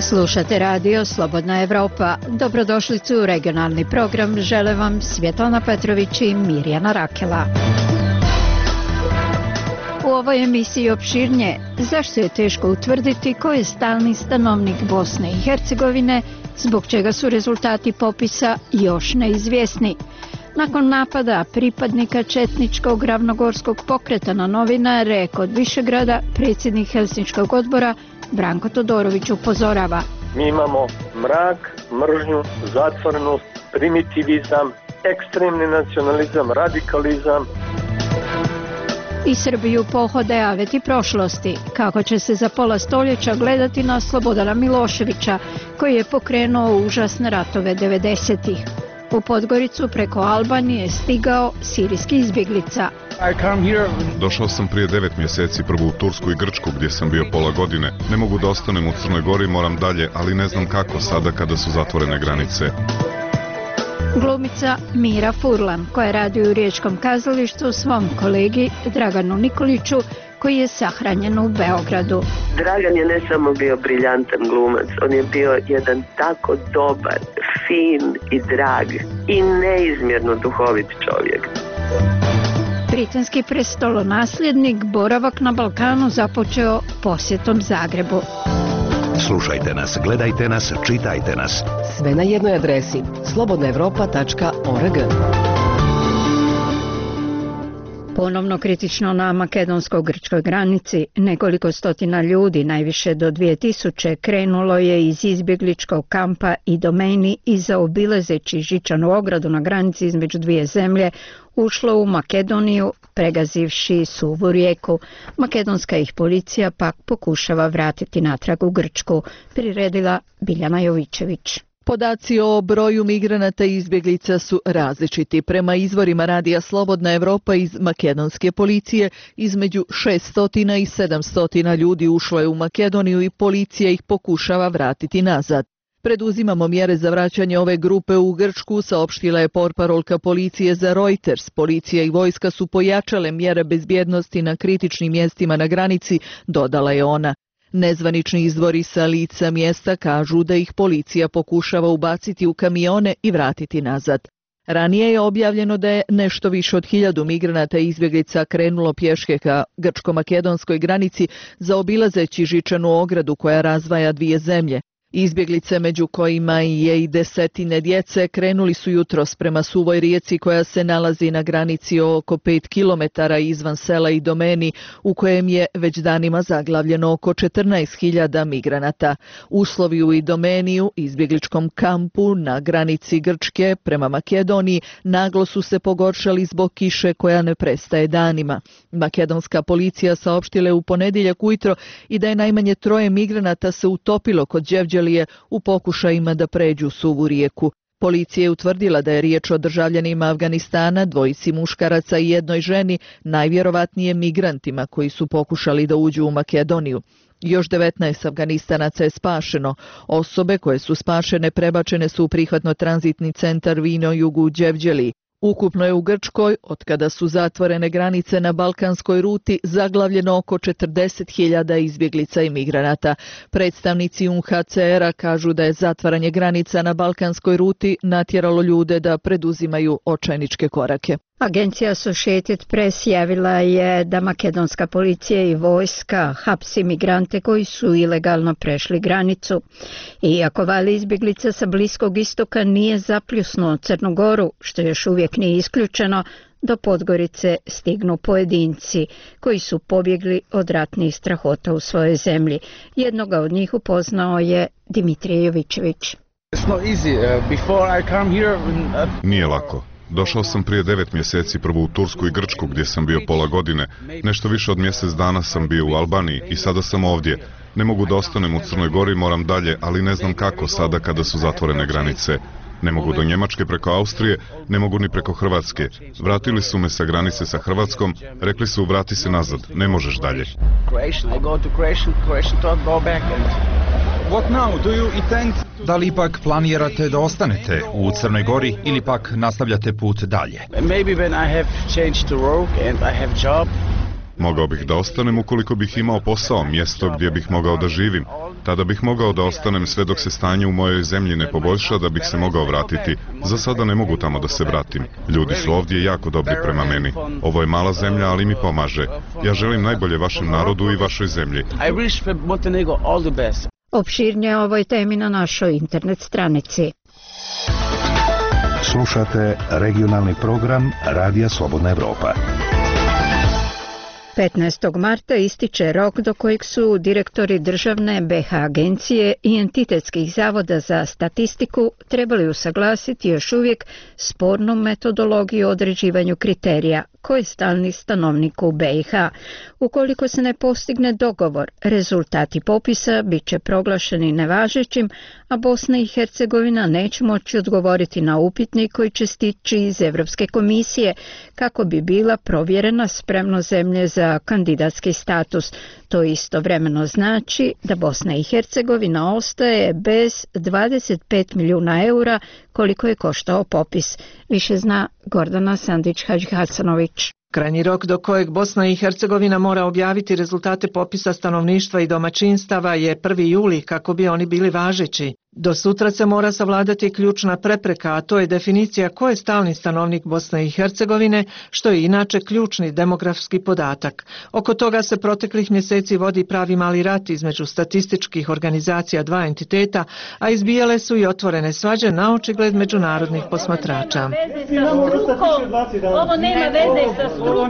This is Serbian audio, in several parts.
Slušate radio Slobodna Evropa. Dobrodošlicu u regionalni program. Žele vam Svjetlana Petrović i Mirjana Rakela. U ovoj emisiji opširnije zašto je teško utvrditi ko je stalni stanovnik Bosne i Hercegovine, zbog čega su rezultati popisa još neizvjesni. Nakon napada pripadnika četničkog ravnogorskog pokreta na novinare kod Višegrada, predsjednik Helsinškog odbora Branko Todorović upozorava. Mi imamo mrak, mržnju, zatvorenost, primitivizam, ekstremni nacionalizam, radikalizam. I Srbiju pohode aveti prošlosti, kako će se za pola stoljeća gledati na Slobodana Miloševića, koji je pokrenuo užasne ratove 90-ih. U Podgoricu preko Albanije stigao sirijski izbjeglica. Došao sam prije 9 mjeseci prvo u Tursku i Grčku gdje sam bio pola godine. Ne mogu da ostanem u Crnoj Gori, moram dalje, ali ne znam kako sada kada su zatvorene granice. Glumica Mira Furlan, koja radi u Riječkom kazalištu, svom kolegi Draganu Nikoliću, koji je sahranjen u Beogradu. Dragan je ne samo bio briljantan glumac, on je bio jedan tako dobar, fin i drag i neizmjerno duhovit čovjek. Britanski prestolonasljednik boravak na Balkanu započeo posjetom Zagrebu. Slušajte nas, gledajte nas, čitajte nas. Sve na jednoj adresi slobodnaevropa.org. Ponovno kritično na makedonsko-grčkoj granici, nekoliko stotina ljudi, najviše do 2000, krenulo je iz izbjegličkog kampa Idomeni i zaobilazeći žičanu ogradu na granici između dvije zemlje, ušlo u Makedoniju, pregazivši suvu rijeku. Makedonska ih policija pak pokušava vratiti natrag u Grčku, priredila Biljana Jovićević. Podaci o broju migranata i izbjeglica su različiti. Prema izvorima radija Slobodna Evropa iz makedonske policije, između 600 i 700 ljudi ušlo je u Makedoniju i policija ih pokušava vratiti nazad. Preduzimamo mjere za vraćanje ove grupe u Grčku, saopštila je portparolka policije za Reuters. Policija i vojska su pojačale mjere bezbjednosti na kritičnim mjestima na granici, dodala je ona. Nezvanični izvori sa lica mjesta kažu da ih policija pokušava ubaciti u kamione i vratiti nazad. Ranije je objavljeno da je nešto više od 1000 migranata i izbjeglica krenulo pješke ka grčko-makedonskoj granici zaobilazeći žičanu ogradu koja razdvaja dvije zemlje. Izbjeglice, među kojima je i desetine djece, krenuli su jutros prema suvoj rijeci koja se nalazi na granici oko 5 km izvan sela Idomeni, u kojem je već danima zaglavljeno oko 14.000 migranata. Uslovi u Idomeniju, izbjegličkom kampu na granici Grčke prema Makedoniji, naglo su se pogoršali zbog kiše koja ne prestaje danima. Makedonska policija saopštila je u ponedjeljak ujutro i da je najmanje 3 migranata se utopilo kod Đevđelije u pokušajima da pređu suvu rijeku. Policija je utvrdila da je riječ o državljanima Afganistana, 2 muškaraca i 1 ženi, najvjerovatnije migrantima koji su pokušali da uđu u Makedoniju. Još 19 Afganistanaca je spašeno. Osobe koje su spašene prebačene su u prihvatno-tranzitni centar Vino Jugu u Đevđeliji. Ukupno je u Grčkoj, otkada su zatvorene granice na balkanskoj ruti, zaglavljeno oko 40.000 izbjeglica i migranata. Predstavnici UNHCR-a kažu da je zatvaranje granica na balkanskoj ruti natjeralo ljude da preduzimaju očajničke korake. Agencija Associated Press javila je da makedonska policija i vojska hapsi migrante koji su ilegalno prešli granicu. Iako val izbjeglica sa Bliskog istoka nije zapljusnuo Crnu Goru, što još uvijek nije isključeno, do Podgorice stignu pojedinci koji su pobjegli od ratnih strahota u svojoj zemlji. Jednoga od njih upoznao je Dimitrije Jovićević. Nije lako. Došao sam prije 9 mjeseci prvo u Tursku i Grčku gdje sam bio pola godine. Nešto više od mjesec dana sam bio u Albaniji i sada sam ovdje. Ne mogu da ostanem u Crnoj Gori, moram dalje, ali ne znam kako sada kada su zatvorene granice. Ne mogu do Njemačke preko Austrije, ne mogu ni preko Hrvatske. Vratili su me sa granice sa Hrvatskom, rekli su vrati se nazad, ne možeš dalje. Da li ipak planirate da ostanete u Crnoj Gori ili pak nastavljate put dalje? Mogao bih da ostanem ukoliko bih imao posao, mjesto gdje bih mogao da živim. Tada bih mogao da ostanem sve dok se stanje u mojoj zemlji ne poboljša, da bih se mogao vratiti. Za sada ne mogu tamo da se vratim. Ljudi su ovdje jako dobri prema meni. Ovo je mala zemlja, ali mi pomaže. Ja želim najbolje vašem narodu i vašoj zemlji. Opširnije o ovoj temi na našoj internet stranici. Slušate regionalni program Radija Slobodna Evropa. 15. marta ističe rok do kojeg su direktori državne BiH agencije i entitetskih zavoda za statistiku trebali usaglasiti još uvijek spornu metodologiju o određivanju kriterija ko je stalni stanovnik u BiH. Ukoliko se ne postigne dogovor, rezultati popisa bit će proglašeni nevažećim, a Bosna i Hercegovina neće moći odgovoriti na upitnik koji će stići iz Europske komisije kako bi bila provjerena spremnost zemlje za kandidatski status. To istovremeno znači da Bosna i Hercegovina ostaje bez 25 milijuna eura koliko je koštao popis. Više zna Gordana Sandić-Hadžihasanović. Krajnji rok do kojeg Bosna i Hercegovina mora objaviti rezultate popisa stanovništva i domaćinstava je 1. juli kako bi oni bili važeći. Do sutra se mora savladati ključna prepreka, a to je definicija ko je stalni stanovnik Bosne i Hercegovine, što je inače ključni demografski podatak. Oko toga se proteklih mjeseci vodi pravi mali rat između statističkih organizacija dva entiteta, a izbijale su i otvorene svađe na očigled međunarodnih posmatrača. Ovo nema veze sa strukom,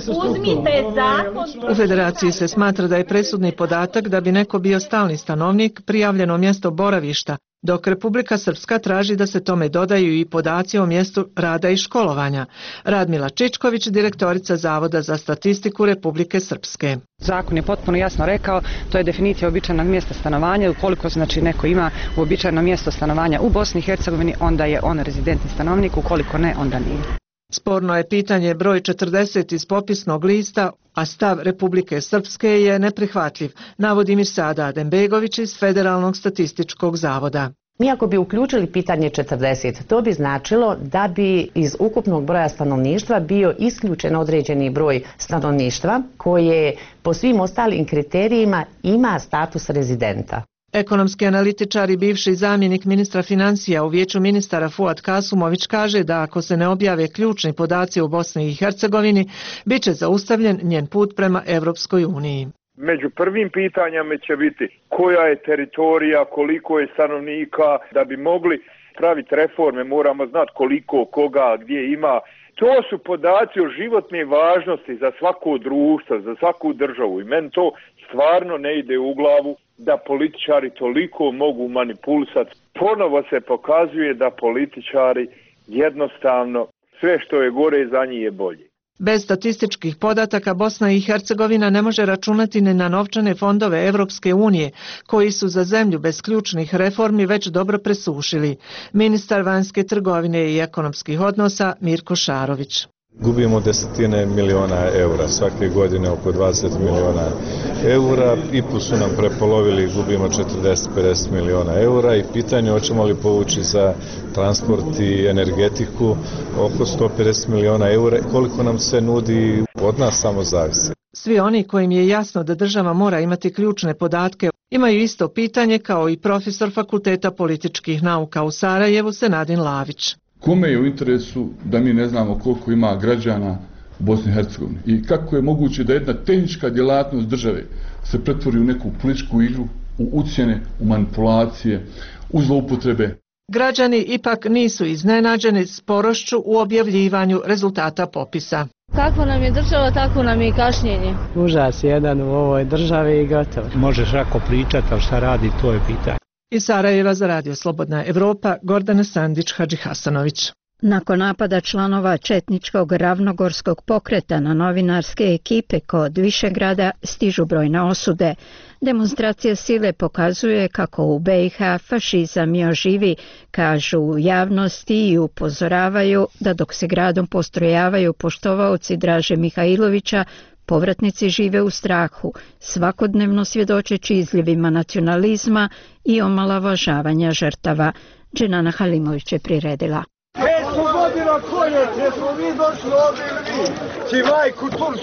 uzmite zakon. U federaciji se smatra da je presudni podatak da bi neko bio stalni stanovnik prijavljeno mjesto boravišta, dok Republika Srpska traži da se tome dodaju i podaci o mjestu rada i školovanja. Radmila Čičković, direktorica Zavoda za statistiku Republike Srpske. Zakon je potpuno jasno rekao, to je definicija uobičajenog mjesta stanovanja. Ukoliko znači neko ima uobičajeno mjesto stanovanja u Bosni i Hercegovini, onda je on rezidentni stanovnik, ukoliko ne, onda nije. Sporno je pitanje broj 40 iz popisnog lista, a stav Republike Srpske je neprihvatljiv, navodi Mirsada Adembegović iz Federalnog statističkog zavoda. Mi ako bi uključili pitanje 40, to bi značilo da bi iz ukupnog broja stanovništva bio isključen određeni broj stanovništva koje po svim ostalim kriterijima ima status rezidenta. Ekonomski analitičar i bivši zamjenik ministra financija u Vijeću ministara Fuad Kasumović kaže da ako se ne objave ključni podaci u Bosni i Hercegovini, bit će zaustavljen njen put prema Evropskoj uniji. Među prvim pitanjama će biti koja je teritorija, koliko je stanovnika, da bi mogli praviti reforme moramo znati koliko, koga, gdje ima. To su podaci o životne važnosti za svako društvo, za svaku državu i meni to stvarno ne ide u glavu da političari toliko mogu manipulisati. Ponovo se pokazuje da političari jednostavno sve što je gore za njih je bolje. Bez statističkih podataka Bosna i Hercegovina ne može računati ni na novčane fondove Evropske unije, koji su za zemlju bez ključnih reformi već dobro presušili. Ministar vanjske trgovine i ekonomskih odnosa Mirko Šarović. Gubimo desetine miliona eura, svake godine oko 20 miliona eura, IPU su nam prepolovili, gubimo 40-50 miliona eura i pitanje hoćemo li povući za transport i energetiku oko 150 miliona eura, koliko nam se nudi od nas samo zavisi. Svi oni kojim je jasno da država mora imati ključne podatke imaju isto pitanje kao i profesor Fakulteta političkih nauka u Sarajevu Senadin Lavić. Kome je u interesu da mi ne znamo koliko ima građana u Bosni i Hercegovini i kako je moguće da jedna tehnička djelatnost države se pretvori u neku političku igru, u ucjene, u manipulacije, u zloupotrebe. Građani ipak nisu iznenađeni sporošću u objavljivanju rezultata popisa. Kako nam je država, tako nam je i kašnjenje. Užas jedan u ovoj državi i gotovo. Možeš lako pričati, ali šta radi, to je pitanje. Iz Sarajeva za Radio Slobodna Evropa, Gordana Sandić-Hadžihasanović. Nakon napada članova četničkog ravnogorskog pokreta na novinarske ekipe kod Višegrada stižu brojne osude. Demonstracija sile pokazuje kako u BiH fašizam još živi, kažu u javnosti i upozoravaju da dok se gradom postrojavaju poštovaoci Draže Mihajlovića, povratnici žive u strahu, svakodnevno svjedočeći izljevima nacionalizma i omalovažavanja žrtava. Dženana Halimović je priredila. 500 godina koljete, smo mi došli ovdje ili vi, ci majku Tursku.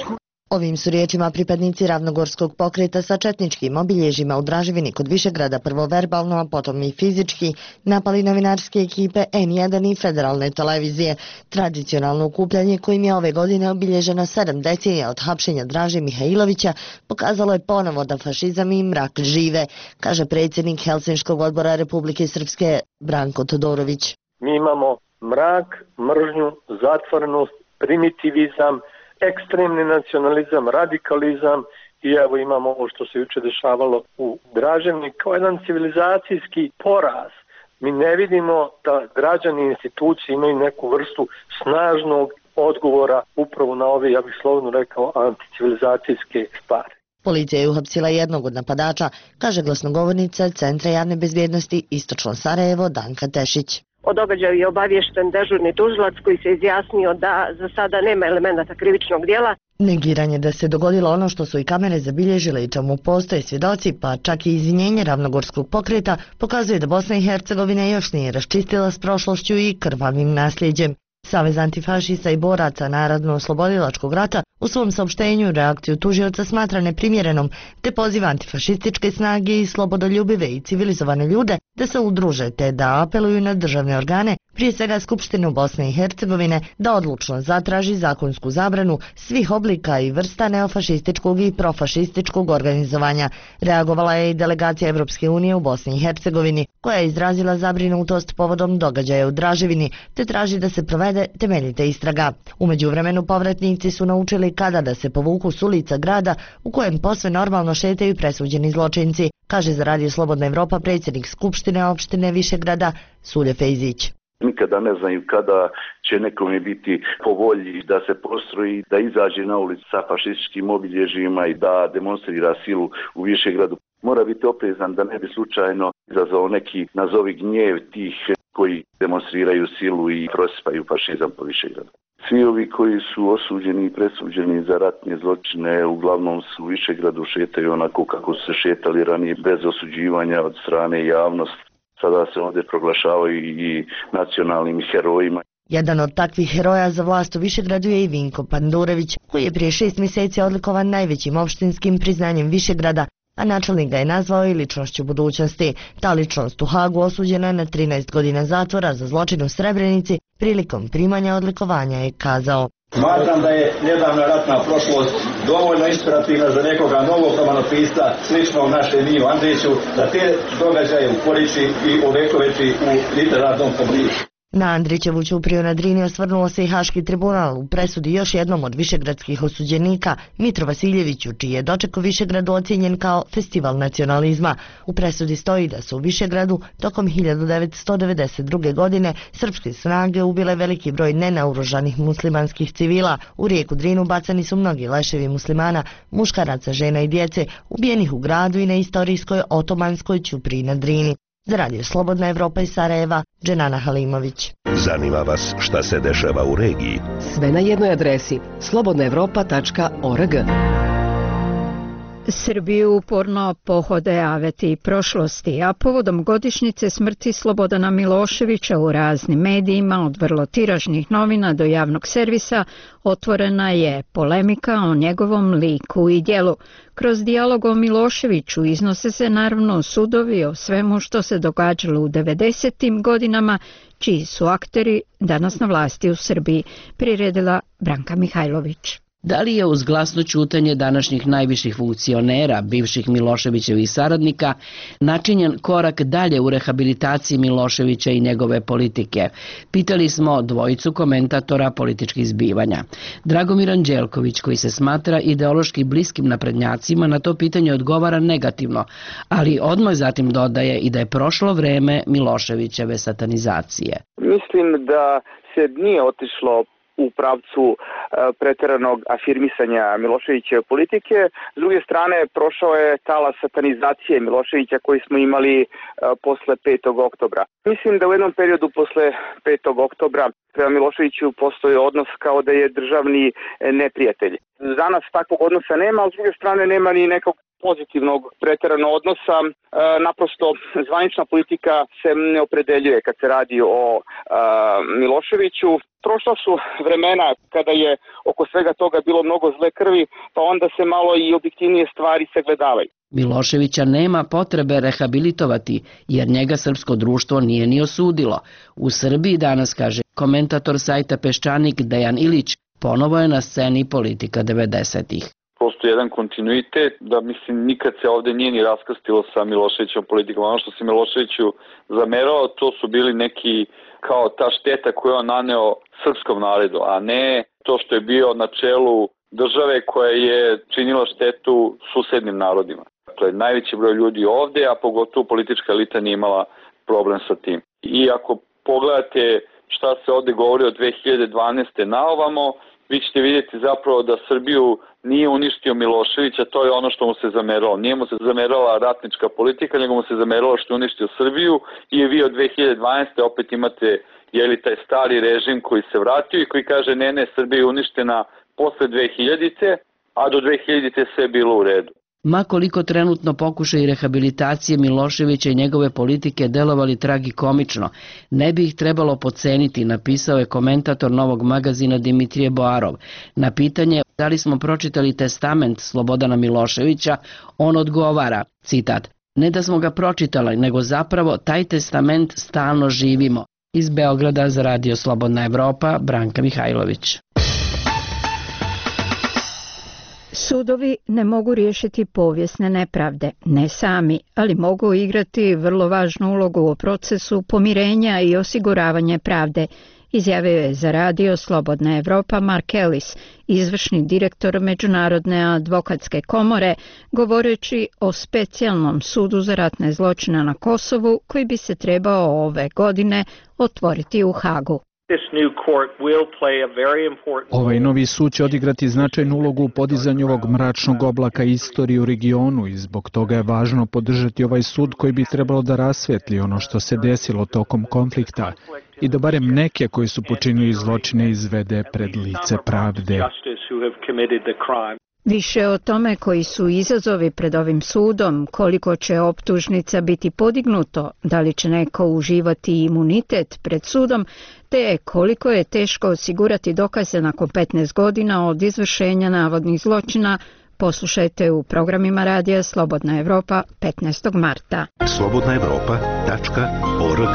Ovim su riječima pripadnici ravnogorskog pokreta sa četničkim obilježjima u Draževini kod Višegrada prvo verbalno, a potom i fizički napali novinarske ekipe N1 i federalne televizije. Tradicionalno okupljanje kojim je ove godine obilježeno 7 decenija od hapšenja Draže Mihajlovića pokazalo je ponovo da fašizam i mrak žive, kaže predsjednik Helsinškog odbora Republike Srpske Branko Todorović. Mi imamo mrak, mržnju, zatvorenost, primitivizam, ekstremni nacionalizam, radikalizam i evo imamo ovo što se juče dešavalo u Draževni kao jedan civilizacijski poraz. Mi ne vidimo da građani i institucije imaju neku vrstu snažnog odgovora upravo na ove, ja bih slobodno rekao, anticivilizacijske stvari. Policija je uhapsila jednog od napadača, kaže glasnogovornica Centra javne bezbjednosti Istočno Sarajevo Danka Tešić. O događaju je obaviješten dežurni tužilac koji se izjasnio da za sada nema elemenata krivičnog djela. Negiranje da se dogodilo ono što su i kamere zabilježile i čemu postoje svjedoci, pa čak i izvinjenje ravnogorskog pokreta, pokazuje da Bosna i Hercegovina još nije raščistila s prošlošću i krvavim nasljeđem. Savez antifašista i boraca Narodno-oslobodilačkog rata u svom saopštenju reakciju tužioca smatra neprimjerenom, te poziva antifašističke snage i slobodoljubive i civilizovane ljude da se udruže te da apeluju na državne organe, prije svega Skupštinu Bosne i Hercegovine, da odlučno zatraži zakonsku zabranu svih oblika i vrsta neofašističkog i profašističkog organizovanja. Reagovala je i delegacija Evropske unije u Bosni i Hercegovini, koja je izrazila zabrinutost povodom događaja u Draževini, te traži da se provede temeljita istraga. U međuvremenu povratnici su naučili kada da se povuku s ulica grada u kojem posve normalno šetaju presuđeni zločinci, kaže za Radio Slobodna Evropa predsjednik Skupštine opštine Višegrada Sulje Fejzić. Nikada ne znaju kada će nekome biti po volji da se postroji, da izađe na ulicu sa fašističkim obilježjima i da demonstrira silu u Višegradu. Mora biti oprezan da ne bi slučajno izazvao neki nazovi gnjev tih koji demonstriraju silu i prosipaju fašizam po Višegradu. Svi ovi koji su osuđeni i presuđeni za ratne zločine uglavnom su u Višegradu šetaju onako kako su se šetali ranije, bez osuđivanja od strane javnosti. Sada se ovdje proglašavaju i nacionalnim herojima. Jedan od takvih heroja za vlast u Višegradu je i Vinko Pandurević, koji je prije 6 mjeseci odlikovan najvećim opštinskim priznanjem Višegrada, a načelnik ga je nazvao i ličnošću budućnosti. Ta ličnost u Hagu osuđena je na 13 godina zatvora za zločin u Srebrenici prilikom primanja odlikovanja je kazao. Smatram da je nedavna ratna prošlost dovoljno inspirativna za nekoga novog romanopisca, sličnog našem Miju Andriću, da te događaje uporiči i ovekoveči u literarnom obliku. Na Andrićevu ćupriju na Drini osvrnuo se i Haški tribunal u presudi još jednom od višegradskih osuđenika, Mitru Vasiljeviću, čiji je doček u Višegradu ocijenjen kao festival nacionalizma. U presudi stoji da su u Višegradu tokom 1992. godine srpske snage ubile veliki broj nenaoružanih muslimanskih civila. U rijeku Drinu bacani su mnogi leševi muslimana, muškaraca, žena i djece, ubijenih u gradu i na istorijskoj otomanskoj ćupriji na Drini. Za Radio Slobodna Evropa iz Sarajeva, Dženana Halimović. Zanima vas šta se dešava u regiji? Sve na jednoj adresi slobodnaevropa.org. Srbiju uporno pohode aveti prošlosti, a povodom godišnjice smrti Slobodana Miloševića u raznim medijima, od vrlo tiražnih novina do javnog servisa, otvorena je polemika o njegovom liku i djelu. Kroz dijalog o Miloševiću iznose se naravno sudovi o svemu što se događalo u 90. godinama, čiji su akteri danas na vlasti u Srbiji, priredila Branka Mihajlović. Da li je uz glasno ćutanje današnjih najviših funkcionera, bivših Miloševićevih saradnika, načinjen korak dalje u rehabilitaciji Miloševića i njegove politike? Pitali smo dvojicu komentatora političkih zbivanja. Dragomir Anđelković, koji se smatra ideološki bliskim naprednjacima, na to pitanje odgovara negativno, ali odmah zatim dodaje i da je prošlo vreme Miloševićeve satanizacije. Mislim da se nije otišlo u pravcu pretjeranog afirmisanja Miloševićeve politike. S druge strane, prošao je talas satanizacije Miloševića koji smo imali posle 5. oktobra. Mislim da u jednom periodu posle 5. oktobra prema Miloševiću postoji odnos kao da je državni neprijatelj. Danas takvog odnosa nema, ali s druge strane nema ni nekog pozitivnog preteranog odnosa. Naprosto zvanična politika se ne opredeljuje kad se radi o Miloševiću. Prošla su vremena kada je oko svega toga bilo mnogo zle krvi, pa onda se malo i objektivnije stvari sagledavaju. Miloševića nema potrebe rehabilitovati, jer njega srpsko društvo nije ni osudilo. U Srbiji danas, kaže komentator sajta Peščanik Dejan Ilić, ponovo je na sceni politika 90-ih. Postoji jedan kontinuitet da nikad se ovde nije ni raskrstilo sa Miloševićom politikom. Ono što se Miloševiću zamerao, to su bili neki kao ta šteta koju on naneo srpskom narodu, a ne to što je bio na čelu države koja je činila štetu susednim narodima. Dakle, najveći broj ljudi ovde, a pogotovo politička elita nije imala problem sa tim. I ako pogledate šta se ovde govori od 2012. na ovamo, vi ćete vidjeti zapravo da Srbiju nije uništio Miloševića, to je ono što mu se zameralo. Nije mu se zamerala ratnička politika, nego mu se zameralo što je uništio Srbiju i vi od 2012. opet imate taj stari režim koji se vratio i koji kaže ne, Srbija je uništena posle 2000-te, a do 2000-te sve je bilo u redu. Ma koliko trenutno pokušaj rehabilitacije Miloševića i njegove politike delovali tragikomično, ne bi ih trebalo podceniti, napisao je komentator Novog magazina Dimitrije Boarov. Na pitanje da li smo pročitali testament Slobodana Miloševića, on odgovara, citat, ne da smo ga pročitali, nego zapravo taj testament stalno živimo. Iz Beograda za Radio Slobodna Evropa, Branka Mihajlović. Sudovi ne mogu riješiti povijesne nepravde, ne sami, ali mogu igrati vrlo važnu ulogu u procesu pomirenja i osiguravanja pravde, izjavio je za Radio Slobodna Evropa Mark Ellis, izvršni direktor Međunarodne advokatske komore, govoreći o specijalnom sudu za ratne zločine na Kosovu koji bi se trebao ove godine otvoriti u Hagu. Ovaj novi sud će odigrati značajnu ulogu u podizanju ovog mračnog oblaka istorije u regionu i zbog toga je važno podržati ovaj sud koji bi trebalo da rasvetli ono što se desilo tokom konflikta i da barem neke koji su počinili zločine izvede pred lice pravde. Više o tome koji su izazovi pred ovim sudom, koliko će optužnica biti podignuto, da li će neko uživati imunitet pred sudom, te koliko je teško osigurati dokaze nakon 15 godina od izvršenja navodnih zločina, poslušajte u programima Radija Slobodna Evropa 15. marta. slobodnaevropa.org.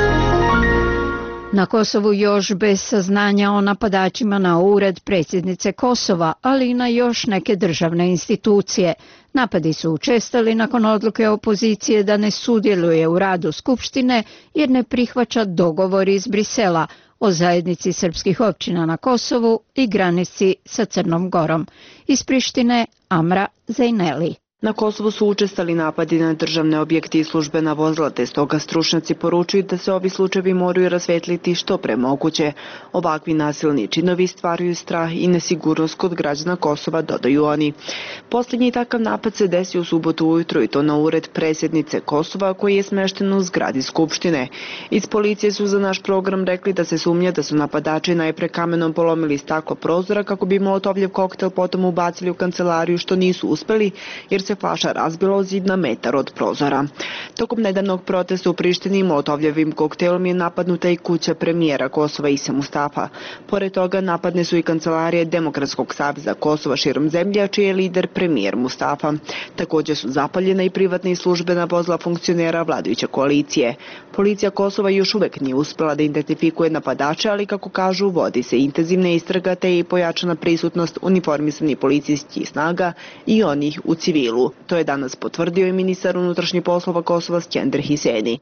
Na Kosovu još bez saznanja o napadačima na ured predsjednice Kosova, ali i na još neke državne institucije. Napadi su učestali nakon odluke opozicije da ne sudjeluje u radu Skupštine jer ne prihvaća dogovor iz Brisela o zajednici srpskih općina na Kosovu i granici sa Crnom Gorom. Iz Prištine Amra Zejneli. Na Kosovu su učestali napadi na državne objekte i službena vozila, te stoga stručnjaci poručuju da se ovi slučajevi moraju rasvetliti što pre moguće. Ovakvi nasilni činovi stvaraju strah i nesigurnost kod građana Kosova, dodaju oni. Posljednji takav napad se desio u subotu ujutro i to na ured predsjednice Kosova koji je smešten u zgradi Skupštine. Iz policije su za naš program rekli da se sumnja da su napadači najpre kamenom polomili staklo prozora kako bi molotovljev koktel potom ubacili u kancelariju, što nisu uspeli jer se flaša razbila o zid na metar od prozora. Tokom nedavnog protesta u Prištini molotovljevim koktelom je napadnuta i kuća premijera Kosova Ise Mustafa. Pored toga napadne su i kancelarije Demokratskog saveza Kosova širom zemlje, čiji je lider premijer Mustafa. Također su zapaljena i privatna i službena vozila funkcionera vladajuće koalicije. Policija Kosova još uvek nije uspela da identifikuje napadače, ali kako kažu, vodi se intenzivna istraga te i pojačana prisutnost uniformisanih policijskih snaga i onih u civilu. To je danas potvrdio i ministar unutrašnjih poslova Kosova Skender Hiseni.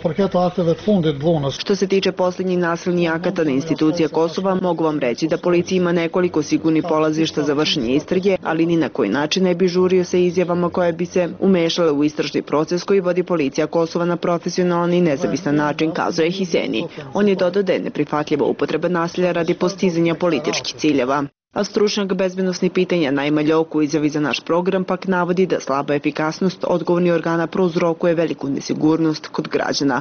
Što se tiče posljednjih nasilnih akata na institucije Kosova, mogu vam reći da policija ima nekoliko sigurnih polazišta za vršenje istrage, ali ni na koji način ne bi žurio sa izjavama koje bi se umešale u istražni proces koji vodi policija Kosova na profesionalan i nezavisan način, kazuje Hiseni. On je dodao da je neprihvatljiva upotreba nasilja radi postizanja političkih ciljeva. A stručnjak bezbednosnih pitanja Naima Ljoku u izjavi za naš program pak navodi da slaba efikasnost odgovornih organa prouzrokuje veliku nesigurnost kod građana.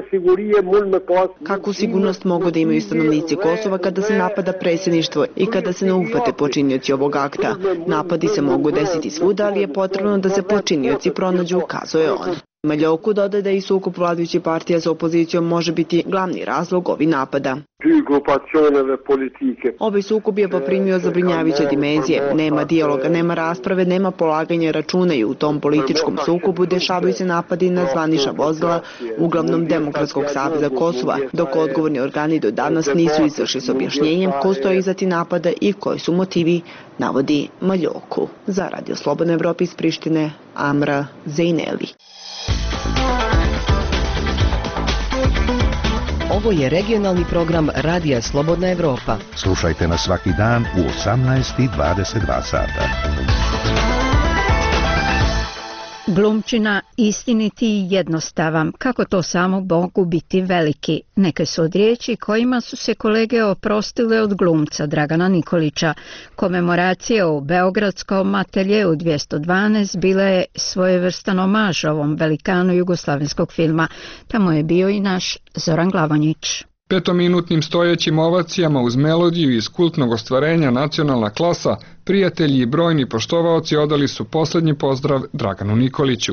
Kakvu sigurnost mogu da imaju stanovnici Kosova kada se napada predsjedništvo i kada se ne uhvate počinioci ovog akta? Napadi se mogu desiti svuda, ali je potrebno da se počinioci pronađu, kazuje on. Maljoku dodaje da i sukob vladajućih partija sa opozicijom može biti glavni razlog ovih napada. Ovaj sukob je poprimio zabrinjavajuće dimenzije. Nema dijaloga, nema rasprave, nema polaganja računa i u tom političkom sukobu dešavaju se napadi na zvanična vozila, uglavnom Demokratskog saveza Kosova, dok odgovorni organi do danas nisu izašli s objašnjenjem ko stoji iza tih napada i koji su motivi, navodi Maljoku. Za Radio Slobodna Evropa iz Prištine, Amra Zejneli. Ovo je regionalni program Radija Slobodna Evropa. Slušajte nas svaki dan u 18:22 sata. Glumčina istiniti i jednostavan, kako to samo mogu biti veliki. Neke su od riječi kojima su se kolege oprostile od glumca Dragana Nikolića. Komemoracija u Beogradskom ateljeu 212 bila je svojevrstan omaž ovom velikanu jugoslavenskog filma. Tamo je bio i naš Zoran Glavonjić. Petominutnim stojećim ovacijama uz melodiju iz kultnog ostvarenja Nacionalna klasa, prijatelji i brojni poštovaoci odali su posljednji pozdrav Draganu Nikoliću.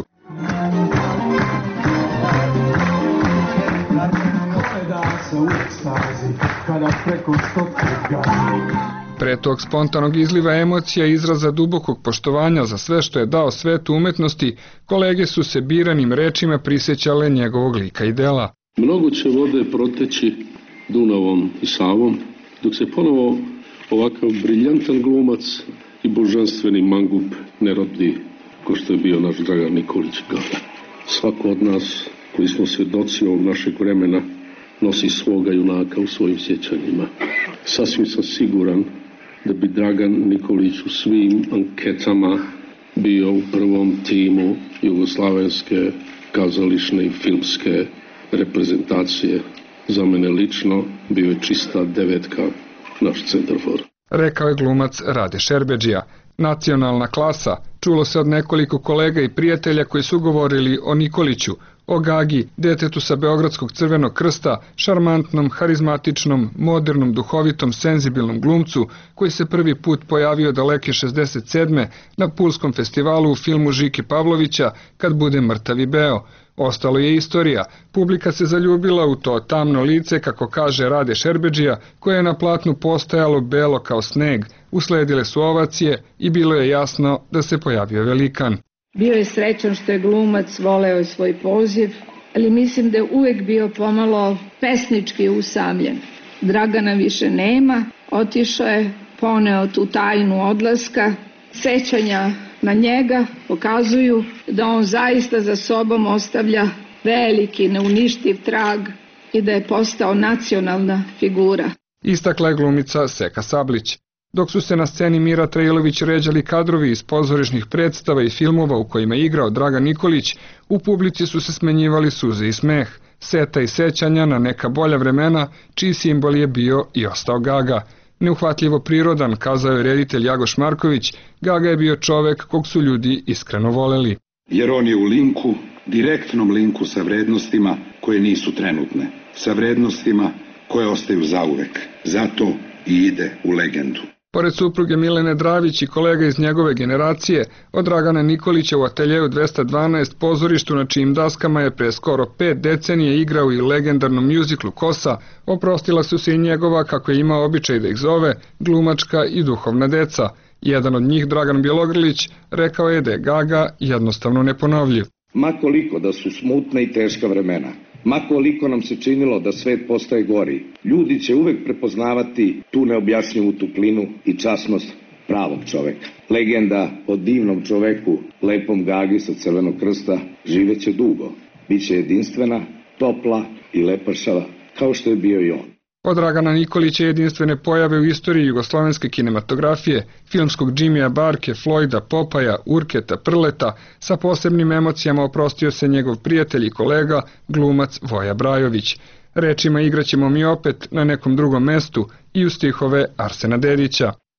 Pre tog spontanog izliva emocija i izraza dubokog poštovanja za sve što je dao svetu umetnosti, kolege su se biranim rečima prisjećale njegovog lika i dela. Mnogo će vode proteći Dunavom i Savom, dok se ponovo ovakav briljantan glumac i božanstveni mangup ne rodi, ko što je bio naš Dragan Nikolić Gaga. Svako od nas koji smo svjedoci ovog našeg vremena nosi svoga junaka u svojim sjećanjima. Sasvim sam siguran da bi Dragan Nikolić u svim anketama bio u prvom timu jugoslavenske kazališne i filmske reprezentacije. Za mene lično bio je čista devetka naš centarfor. Rekao je glumac Rade Šerbedžija. Nacionalna klasa, čulo se od nekoliko kolega i prijatelja koji su govorili o Nikoliću, o Gagi, detetu sa Beogradskog crvenog krsta, šarmantnom, harizmatičnom, modernom, duhovitom, senzibilnom glumcu koji se prvi put pojavio daleke 67. na Pulskom festivalu u filmu Žike Pavlovića Kad bude mrtav i beo. Ostalo je istorija. Publika se zaljubila u to tamno lice, kako kaže Rade Šerbedžija, koje je na platnu postajalo belo kao sneg. Usledile su ovacije i bilo je jasno da se pojavio velikan. Bio je srećan što je glumac, voleo je svoj poziv, ali mislim da je uvek bio pomalo pesnički usamljen. Dragana više nema, otišao je, poneo tu tajnu odlaska, sećanja na njega pokazuju da on zaista za sobom ostavlja veliki, neuništiv trag i da je postao nacionalna figura. Istakla je glumica Seka Sablić. Dok su se na sceni Mira Trailović ređali kadrovi iz pozorišnih predstava i filmova u kojima je igrao Dragan Nikolić, u publici su se smenjivali suze i smeh, seta i sećanja na neka bolja vremena, čiji simbol je bio i ostao Gaga. Neuhvatljivo prirodan, kazao je reditelj Jagoš Marković, Gaga je bio čovek kog su ljudi iskreno voleli. Jer on je u linku, direktnom linku sa vrednostima koje nisu trenutne, sa vrednostima koje ostaju zauvek. Zato i ide u legendu. Pored supruge Milene Dravić i kolega iz njegove generacije, od Dragana Nikolića u ateljeju 212 pozorištu na čijim daskama je pre skoro 5 decenije igrao i legendarnom mjuziklu Kosa, oprostila su se i njegova, kako je imao običaj da ih zove, glumačka i duhovna deca. Jedan od njih, Dragan Bjelogrlić, rekao je da je Gaga jednostavno neponovljiv. Ma koliko da su smutna i teška vremena, ma koliko nam se činilo da svet postaje gori, ljudi će uvek prepoznavati tu neobjašnjivu toplinu i časnost pravog čoveka. Legenda o divnom čoveku, lepom Gagi sa Crvenog krsta, živeće dugo. Biće jedinstvena, topla i lepršava, kao što je bio i on. Od Dragana Nikolića jedinstvene pojave u istoriji jugoslovenske kinematografije, filmskog Jimmya Barke, Floyda, Popaja, Urketa, Prleta, sa posebnim emocijama oprostio se njegov prijatelj i kolega, glumac Voja Brajović. Rečima igraćemo mi opet na nekom drugom mestu i u stihove Arsena Dedića.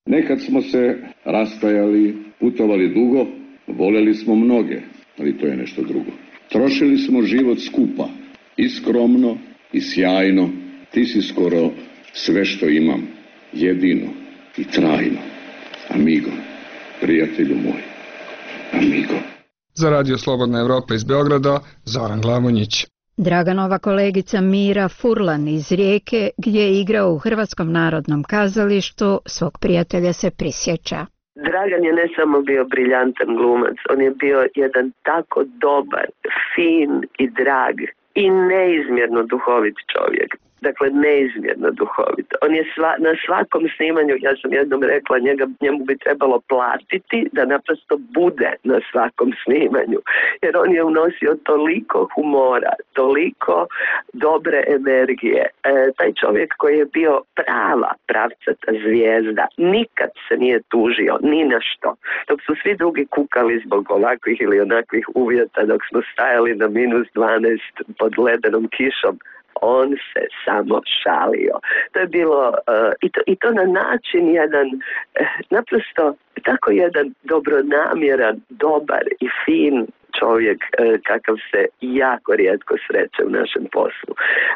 Nekad smo se rastajali, putovali dugo, voljeli smo mnoge, ali to je nešto drugo. Trošili smo život skupa, i skromno, i sjajno. Ti si skoro sve što imam, jedino i trajno. Amigo, prijatelju moj, amigo. Za Radio Slobodna Evropa iz Beograda, Zoran Glavonjić. Draganova kolegica Mira Furlan iz Rijeke, gdje je igrao u Hrvatskom narodnom kazalištu, svog prijatelja se prisjeća. Dragan je ne samo bio briljantan glumac, on je bio jedan tako dobar, fin i drag i neizmjerno duhovit čovjek. Dakle, neizmjerno duhovit. On je na svakom snimanju, ja sam jednom rekla, njemu bi trebalo platiti da naprosto bude na svakom snimanju. Jer on je unosio toliko humora, toliko dobre energije. Taj čovjek koji je bio pravcata zvijezda, nikad se nije tužio, ni na što. Dok su svi drugi kukali zbog ovakvih ili onakvih uvjeta, dok smo stajali na -12 pod ledenom kišom, on se samo šalio. To je bilo i to na način jedan naprosto tako jedan dobronamjeran, dobar i fin čovjek kakav se jako rijetko sreće u našem poslu.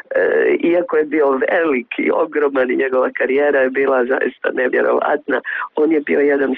Iako je bio veliki, ogroman i njegova karijera je bila zaista nevjerovatna, on je bio jedan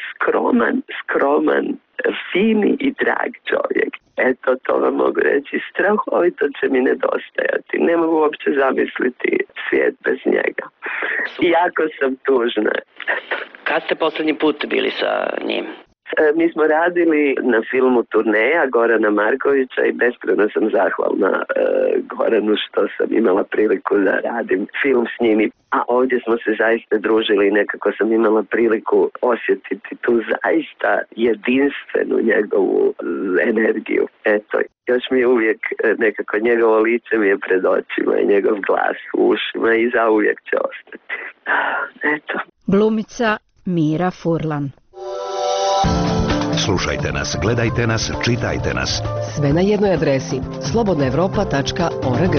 skroman, fini i drag čovjek. Eto, to vam mogu reći, strahovito će mi nedostajati. Ne mogu uopće zamisliti svijet bez njega. Jako sam tužna. Kad ste posljednji put bili sa njim? Mi smo radili na filmu Turneja Gorana Markovića i beskrajno sam zahvalna Goranu što sam imala priliku da radim film s njim. A ovdje smo se zaista družili i nekako sam imala priliku osjetiti tu zaista jedinstvenu njegovu energiju. Eto, još mi je uvijek nekako njegovo lice mi je pred očima i njegov glas u ušima i zauvijek će ostati. Eto. Glumica Mira Furlan. Slušajte nas, gledajte nas, čitajte nas. Sve na jednoj adresi slobodnaevropa.org.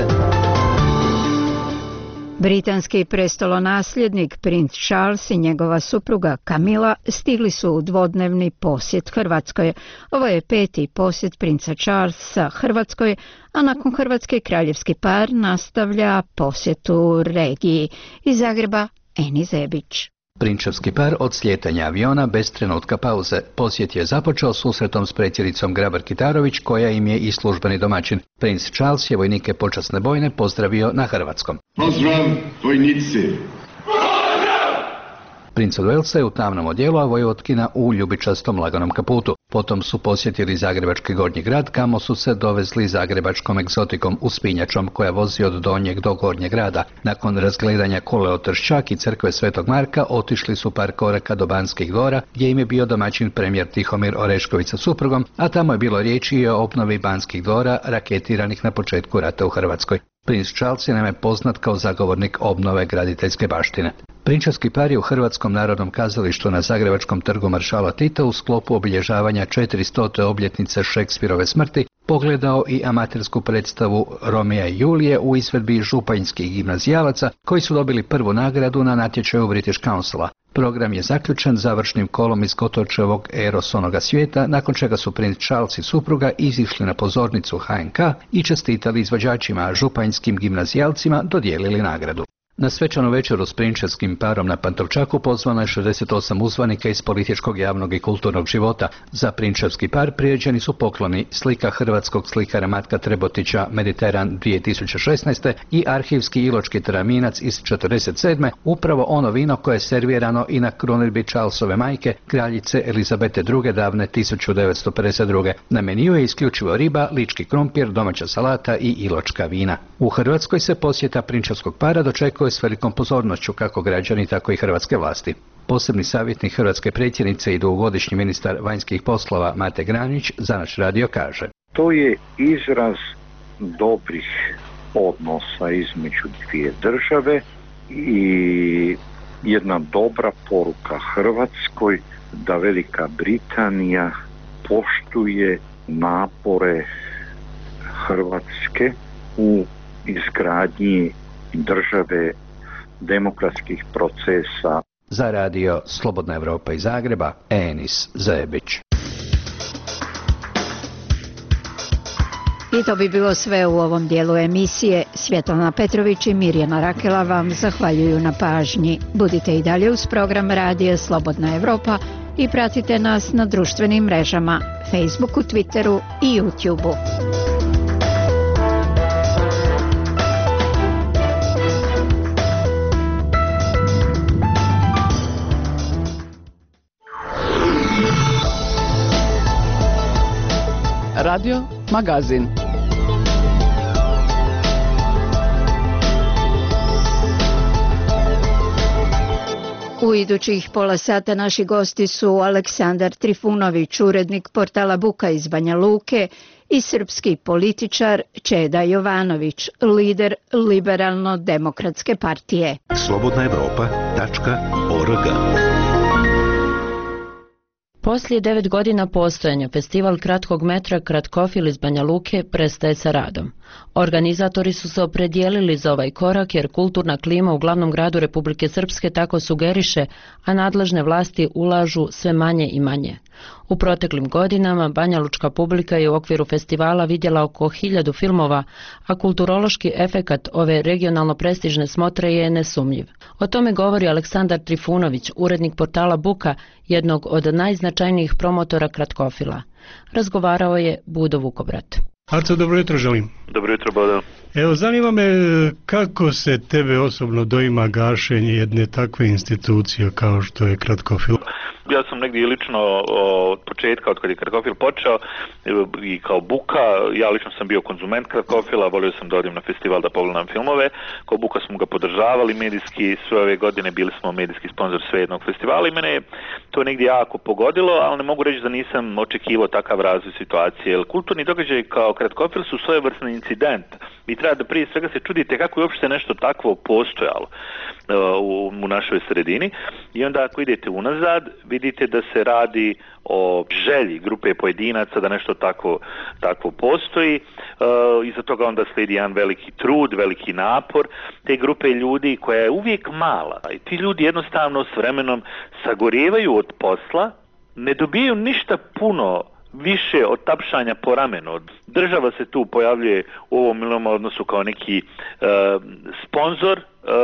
Britanski prestolonasljednik princ Charles i njegova supruga Camilla stigli su u dvodnevni posjet Hrvatskoj. Ovo je 5. posjet princa Charlesa Hrvatskoj, a nakon Hrvatske kraljevski par nastavlja posjetu regiji. Iz Zagreba Eni Zebić. Prinčevski par od slijetanja aviona bez trenutka pauze. Posjet je započeo susretom s predsjednicom Grabar-Kitarović, koja im je i službeni domaćin. Princ Charles je vojnike počasne bojne pozdravio na hrvatskom. Pozdrav, vojnici! Princ od Velsa je u tamnom odjelu, a vojvotkinja u ljubičastom laganom kaputu. Potom su posjetili Zagrebački Gornji grad, kamo su se dovezli zagrebačkom egzotikom uspinjačom, koja vozi od Donjeg do Gornjeg grada. Nakon razgledanja Koleo Tršćak i crkve Svetog Marka, otišli su par koraka do Banskih dvora, gdje im je bio domaćin premijer Tihomir Orešković sa suprugom, a tamo je bilo riječi i o obnovi Banskih dvora, raketiranih na početku rata u Hrvatskoj. Princ Charles je naime poznat kao zagovornik obnove graditeljske baštine. Prinčevski par je u Hrvatskom narodnom kazalištu na Zagrebačkom trgu Maršala Tita u sklopu obilježavanja 400. obljetnice Šekspirove smrti pogledao i amatersku predstavu Romea i Julije u izvedbi županjskih gimnazijalaca, koji su dobili prvu nagradu na natječaju British Councila. Program je zaključen završnim kolom iz Kotočevog Erosonoga svijeta, nakon čega su princ Charles i supruga izišli na pozornicu HNK i čestitali izvođačima, a županjskim gimnazijalcima dodijelili nagradu. Na svečanu večeru s prinčevskim parom na Pantovčaku pozvano je 68 uzvanika iz političkog, javnog i kulturnog života. Za prinčevski par priređeni su pokloni, slika hrvatskog slikara Matka Trebotića Mediteran 2016. i arhivski iločki teraminac iz 47. upravo ono vino koje je servirano i na krunidbi Charlesove majke, kraljice Elizabete II. Davne 1952. Na meniju je isključivo riba, lički krumpir, domaća salata i iločka vina. U Hrvatskoj se posjeta prinčevskog para dočekuje s velikom pozornošću kako građani, tako i hrvatske vlasti. Posebni savjetnik hrvatske predsjednice i dugogodišnji ministar vanjskih poslova Mate Granić za naš radio kaže: To je izraz dobrih odnosa između dvije države i jedna dobra poruka Hrvatskoj da Velika Britanija poštuje napore Hrvatske u izgradnji države, demokratskih procesa. Za radio Slobodna Evropa iz Zagreba, Enis Zajebić. I to bi bilo sve u ovom dijelu emisije. Svjetlana Petrović i Mirjana Rakela vam zahvaljuju na pažnji. Budite i dalje uz program radija Slobodna Evropa i pratite nas na društvenim mrežama, Facebooku, Twitteru i YouTubeu. Radio Magazin. U idućih pola sata naši gosti su Aleksandar Trifunović, urednik portala Buka iz Banja Luke, i srpski političar Čeda Jovanović, lider Liberalno-demokratske partije. Slobodnaevropa.org. Poslije 9 godina postojanja festival kratkog metra Kratkofil iz Banja Luke prestaje sa radom. Organizatori su se opredijelili za ovaj korak jer kulturna klima u glavnom gradu Republike Srpske tako sugeriše, a nadležne vlasti ulažu sve manje i manje. U proteklim godinama banjalučka publika je u okviru festivala vidjela oko 1000 filmova, a kulturološki efekat ove regionalno prestižne smotre je nesumnjiv. O tome govori Aleksandar Trifunović, urednik portala Buka, jednog od najznačajnijih promotora Kratkofila. Razgovarao je Budo Vukobrat. Arco, dobro jutro želim. Dobro jutro, Bodo. Evo, zanima me kako se tebe osobno doima gašenje jedne takve institucije kao što je Kratkofil? Ja sam negdje lično od početka, od kad je Kratkofil počeo i kao Buka, ja lično sam bio konzument Kratkofila, volio sam da odim na festival da pogledam filmove. Kao Buka smo ga podržavali medijski, sve ove godine bili smo medijski sponsor svejednog festivala i mene je to negdje jako pogodilo, ali ne mogu reći da nisam očekivao takav razvoj situacije, jer kulturni događaj kao Kratkofil su svojevrsni incident. Vi treba da prije svega se čudite kako je uopšte nešto takvo postojalo u našoj sredini i onda ako idete unazad vidite da se radi o želji grupe pojedinaca da nešto takvo postoji. Iza toga onda slijedi jedan veliki trud, veliki napor te grupe ljudi koja je uvijek mala i ti ljudi jednostavno s vremenom sagorijevaju od posla, ne dobijaju ništa puno više od tapšanja po ramenu. Država se tu pojavljuje u ovom ili onom odnosu kao neki sponzor,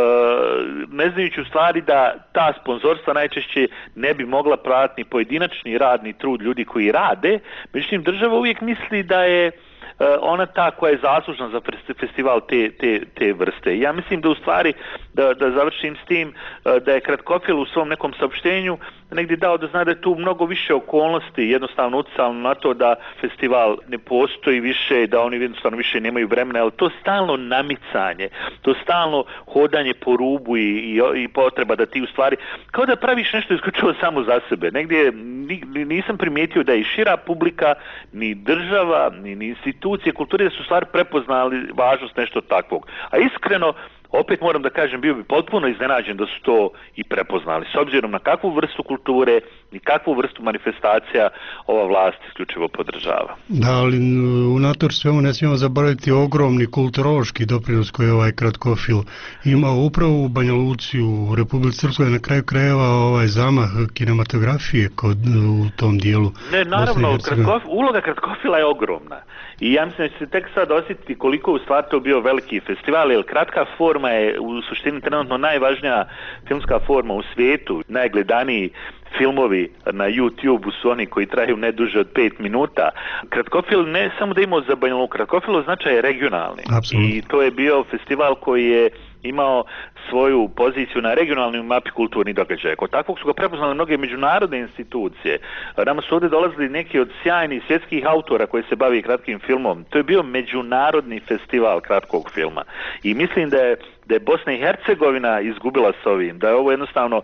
ne znajući u stvari da ta sponzorstva najčešće ne bi mogla pratiti pojedinačni radni trud ljudi koji rade, međutim država uvijek misli da je ona ta koja je zaslužna za festival te vrste. Ja mislim da u stvari, da završim s tim, da je Kratkofil u svom nekom saopštenju negdje dao da zna da je tu mnogo više okolnosti jednostavno utjecalo na to da festival ne postoji više, da oni jednostavno više nemaju vremena, ali to stalno namicanje, to stalno hodanje po rubu i potreba da ti u stvari, kao da praviš nešto isključivo samo za sebe. Negdje nisam primijetio da je i šira publika, ni država, ni institucije kulture da su stvari prepoznali važnost nešto takvog. A iskreno, opet moram da kažem, bio bi potpuno iznenađen da su to i prepoznali. S obzirom na kakvu vrstu kulture i kakvu vrstu manifestacija ova vlast isključivo podržava. Da, ali unator svemu ne smijemo zaboraviti ogromni kulturološki doprinos koji je ovaj Kratkofil imao upravo u Banja Luci, u Republici Srpskoj, na kraju krajeva ovaj zamah kinematografije u tom dijelu. Ne, naravno, uloga Kratkofila je ogromna. I ja mislim da će se tek sad osjetiti koliko u stvari to bio veliki festival, jer kratka forma je u suštini trenutno najvažnija filmska forma u svijetu. Najgledaniji filmovi na YouTube su oni koji traju ne duže od 5 minuta. Kratkofil ne samo da imao za Banja Luku, Kratkofil značaj je regionalni. Absolutno. I to je bio festival koji je imao svoju poziciju na regionalnoj mapi kulturnih događaja. Kod takvog su ga prepoznali mnoge međunarodne institucije. Nama su ovdje dolazili neki od sjajnih svjetskih autora koji se bavi kratkim filmom. To je bio međunarodni festival kratkog filma. I mislim da je Bosna i Hercegovina izgubila s ovim, da je ovo jednostavno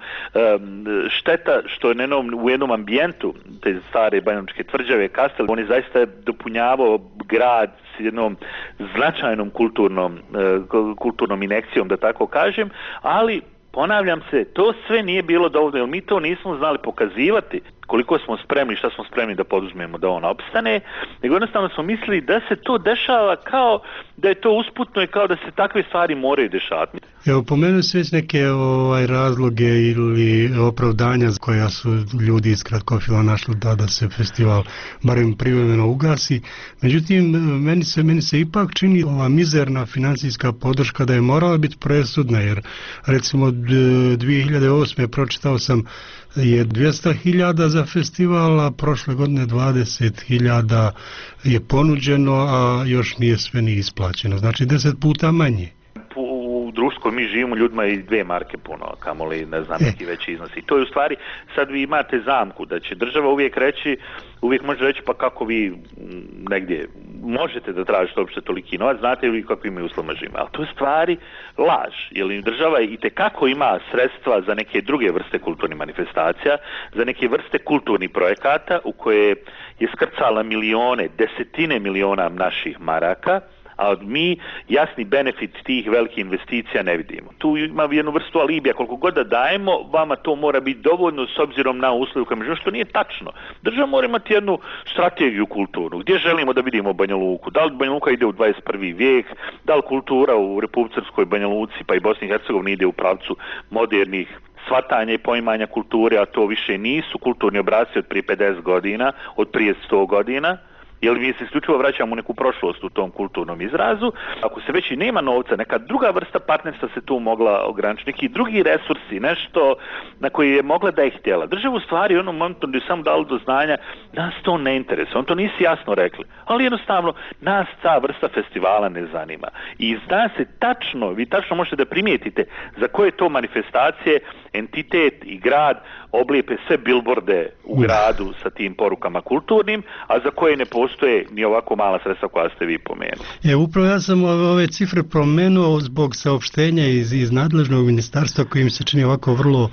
šteta što je u jednom ambijentu te stare banjalučke tvrđave Kastel, on je zaista dopunjavao grad s jednom značajnom kulturnom injekcijom, da tako kažem, ali ponavljam se, to sve nije bilo dovoljno, jer mi to nismo znali pokazivati koliko smo spremni, šta smo spremni da poduzmemo da on opstane, nego jednostavno smo mislili da se to dešava kao da je to usputno i kao da se takve stvari moraju dešavati. Evo, pomenuo se već neke razloge ili opravdanja koja su ljudi iz Kratkofila našli da se festival barem privremeno ugasi. Međutim, meni se ipak čini ova mizerna financijska podrška da je morala biti presudna, jer recimo 2008. pročitao sam je 200.000 za festival, a prošle godine 20.000 je ponuđeno, a još nije sve ni isplaćeno. Znači 10 puta manje. U društvu koji mi živimo ljudima je 2 marke puno, kamoli ne znam neki veći iznos. I to je u stvari, sad vi imate zamku da će država uvijek može reći pa kako vi negdje možete da tražite uopšte toliki novac, znate li kakvim uslovima živimo. Ali to je stvari laž, jer država itekako ima sredstva za neke druge vrste kulturnih manifestacija, za neke vrste kulturnih projekata u koje je skrcala milione, desetine miliona naših maraka, a mi jasni benefit tih velikih investicija ne vidimo. Tu ima jednu vrstu alibija, koliko god da dajemo, vama to mora biti dovoljno s obzirom na uslove u kojima živimo, što nije tačno. Država mora imati jednu strategiju kulturnu, gdje želimo da vidimo Banja Luku, da li Banja Luka ide u 21. vijek, da li kultura u Republici Srpskoj, Banja Luci pa i Bosni i Hercegovini ide u pravcu modernih shvatanja i poimanja kulture, a to više nisu kulturni obrasci od prije 50 godina, od prije 100 godina, jer mi se isključivo vraćamo u neku prošlost u tom kulturnom izrazu. Ako se već i nema novca, neka druga vrsta partnerstva se tu mogla ograničiti, neki drugi resursi, nešto na koji je mogla da je htjela. Država u stvari u onom momentu je samo dala do znanja, nas to ne interesuje, on to nisi jasno rekli, ali jednostavno nas ta vrsta festivala ne zanima. I zna se tačno, vi tačno možete da primijetite za koje to manifestacije entitet i grad oblijepe sve bilborde u gradu sa tim porukama kulturnim, a za koje ne postoje ni ovako mala sredstva koja ste vi pomenuli. Upravo ja sam ove cifre promenuo zbog saopštenja iz nadležnog ministarstva koji mi se čini ovako vrlo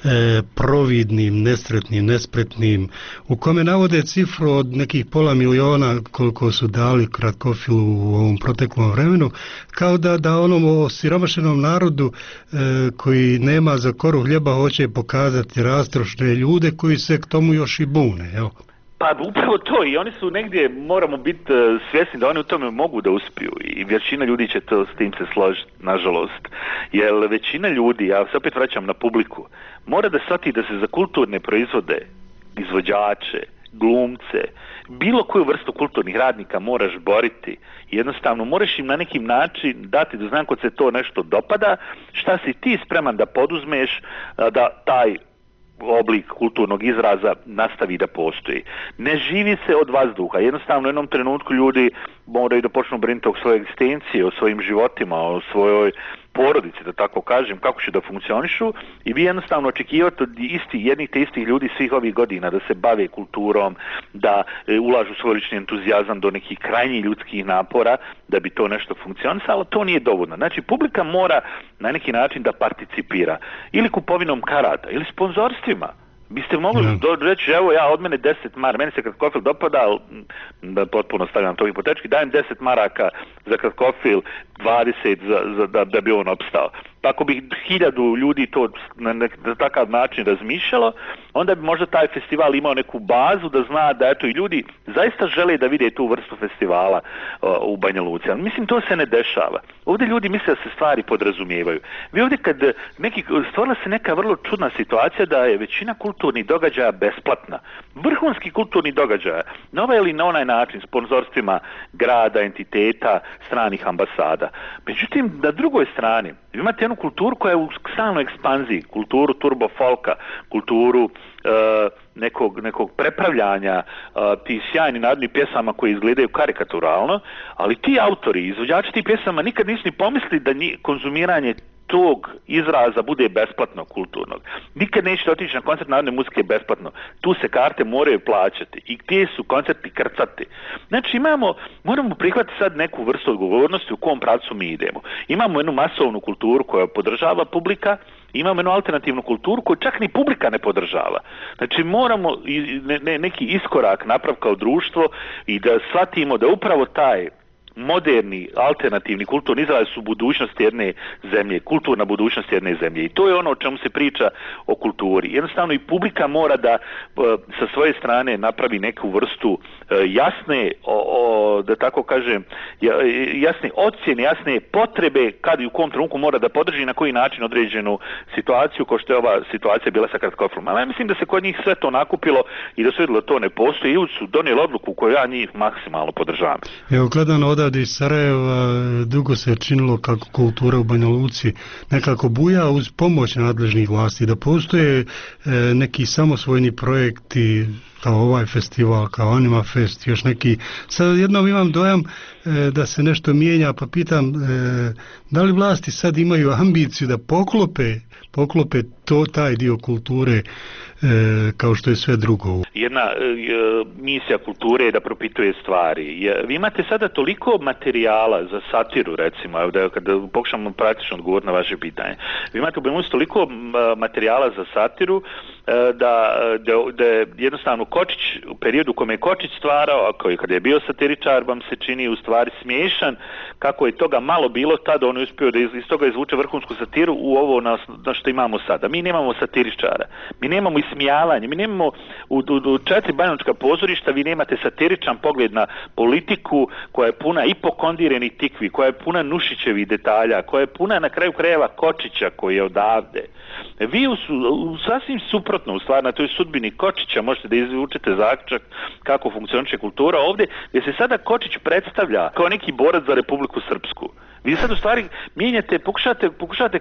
providnim, nesretnim, nespretnim, u kome navode cifru od nekih 500.000 koliko su dali Kratkofilu u ovom proteklom vremenu, kao da onom osiromašenom narodu koji nema za koru hljeba hoće pokazati rastrošne ljude koji se k tomu još i bune, evo. Pa upravo to, i oni su negdje, moramo biti svjesni da oni u tome mogu da uspiju i većina ljudi će to s tim se složiti, nažalost. Jer većina ljudi, ja se opet vraćam na publiku, mora da shvati da se za kulturne proizvode, izvođače, glumce, bilo koju vrstu kulturnih radnika moraš boriti. Jednostavno moraš im na neki način dati da znam kod se to nešto dopada, šta si ti spreman da poduzmeš da taj oblik kulturnog izraza nastavi da postoji. Ne živi se od vazduha. Jednostavno u jednom trenutku ljudi moraju da počnu brinuti o svojoj egzistenciji, o svojim životima, o svojoj porodici, da tako kažem, kako će da funkcionišu, i vi jednostavno očekivate od jednih te istih ljudi svih ovih godina da se bave kulturom, da ulažu svoj lični entuzijazam do nekih krajnjih ljudskih napora da bi to nešto funkcionisalo, ali to nije dovoljno. Znači, publika mora na neki način da participira ili kupovinom karata, ili sponzorstvima. Biste mogli reći, evo ja od mene 10 maraka, meni se Kratkofil dopada, ali da potpuno stavljam to hipotetički, dajem 10 maraka za Kratkofil, 20 da bi on opstao. Pa ako bi 1000 ljudi to na takav način razmišljalo, onda bi možda taj festival imao neku bazu da zna da eto i ljudi zaista žele da vide tu vrstu festivala u Banja Luci. Ali mislim, to se ne dešava. Ovdje ljudi misle da se stvari podrazumijevaju. Vi ovdje stvorila se neka vrlo čudna situacija da je većina kulturnih događaja besplatna. Vrhunski kulturni događaja, na ovaj ili na onaj način, sponzorstvima grada, entiteta, stranih ambasada. Međutim, na drugoj strani, vi imate jednu kulturu koja je u stalnoj ekspanziji, kulturu turbo folka, kulturu nekog prepravljanja tih sjajnih narodnih pjesama koje izgledaju karikaturalno, ali ti autori, izvođači tih pjesama nikad nisu ni pomislili da konzumiranje tog izraza bude besplatno kulturnog. Nikad nećete otići na koncert narodne muzike besplatno. Tu se karte moraju plaćati i gdje su koncerti krcati. Znači moramo prihvatiti sad neku vrstu odgovornosti u kom pravcu mi idemo. Imamo jednu masovnu kulturu koja podržava publika, imamo jednu alternativnu kulturu koju čak ni publika ne podržava. Znači moramo neki iskorak napraviti kao društvo i da shvatimo da upravo taj moderni, alternativni kulturni izrazi su budućnost jedne zemlje, kulturna budućnost jedne zemlje. I to je ono o čemu se priča o kulturi. Jednostavno i publika mora da sa svoje strane napravi neku vrstu jasne, da tako kažem, jasne ocjene, jasne potrebe kad i u kom trenutku mora da podrži na koji način određenu situaciju, kao što je ova situacija bila sa kratkofilmom. Ali ja mislim da se kod njih sve to nakupilo i da su vidjeli da to ne postoji i su donijeli odluku koju ja njih maksimalno podržavam. Evo, gledano odavde iz Sarajeva, dugo se činilo kako kultura u Banja Luci nekako buja uz pomoć nadležnih vlasti, da postoje neki samosvojni projekti kao ovaj festival, kao Anima Fest, još neki. Sad jednom imam dojam da se nešto mijenja, pa pitam da li vlasti sad imaju ambiciju da poklope taj dio kulture kao što je sve drugo. Jedna misija kulture je da propituje stvari. Vi imate sada toliko materijala za satiru, recimo, kada pokušamo praktično odgovoriti na vaše pitanje. Vi imate toliko materijala za satiru da jednostavno Kočić, u periodu u kome je Kočić stvarao, a kada je bio satiričar, vam se čini u stvari smiješan, kako je toga malo bilo, tada on je uspio da iz toga izvuče vrhunsku satiru u ovo na što imamo sada. Mi nemamo satiričara, mi nemamo ismijavanje, mi nemamo u 4 banjalučka pozorišta, vi nemate satiričan pogled na politiku koja je puna hipokondirenih tikvi, koja je puna Nušićevih detalja, koja je puna na kraju krajeva Kočića koji je odavde. Vi u sasvim suprotno u stvari na toj sudbini Kočića možete da izvučete zaključak kako funkcioniše kultura ovdje, gdje se sada Kočić predstavlja kao neki borac za Republiku Srpsku. Vi sad u stvari mijenjate, pokušate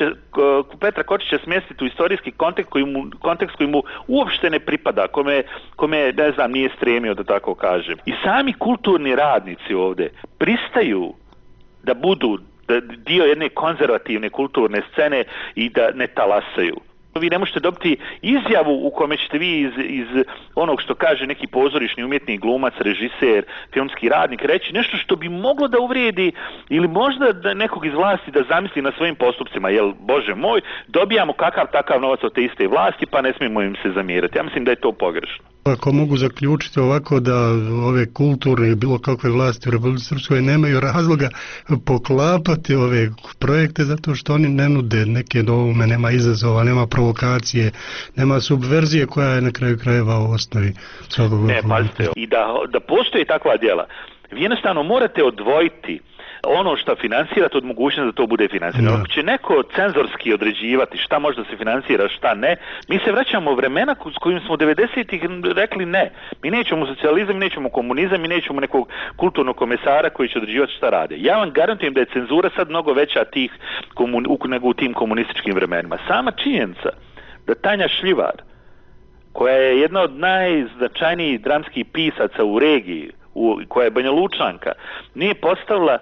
Petra Kočića smjestiti u istorijski kontekst koji mu uopšte ne pripada, kome ne znam, nije stremio, da tako kažem. I sami kulturni radnici ovdje pristaju da budu dio jedne konzervativne kulturne scene i da ne talasaju. Vi ne možete dobiti izjavu u kome ćete vi iz onog što kaže neki pozorišni umjetnik, glumac, režiser, filmski radnik reći nešto što bi moglo da uvrijedi ili možda da nekog iz vlasti da zamisli na svojim postupcima, jer Bože moj, dobijamo kakav takav novac od te iste vlasti pa ne smijemo im se zamjerati. Ja mislim da je to pogrešno. Ako mogu zaključiti ovako da ove kulturne i bilo kakve vlasti u Republici Srpskoj nemaju razloga poklapati ove projekte zato što oni ne nude neke novome, nema izazova, nema provokacije, nema subverzije koja je na kraju krajeva u osnovi svakog. Ne, pazite, i da postoje takva djela, vi jednostavno morate odvojiti ono što financirate od mogućnosti da to bude financirano. Ako će neko cenzorski određivati šta može da se financira, šta ne, mi se vraćamo u vremena s kojim smo 90-ih rekli ne. Mi nećemo socijalizam, mi nećemo komunizam, mi nećemo nekog kulturnog komesara koji će određivati šta rade. Ja vam garantujem da je cenzura sad mnogo veća nego u tim komunističkim vremenima. Sama činjenica da Tanja Šljivar, koja je jedna od najznačajnijih dramskih pisaca u regiji, koja je Banja Lučanka, nije postavila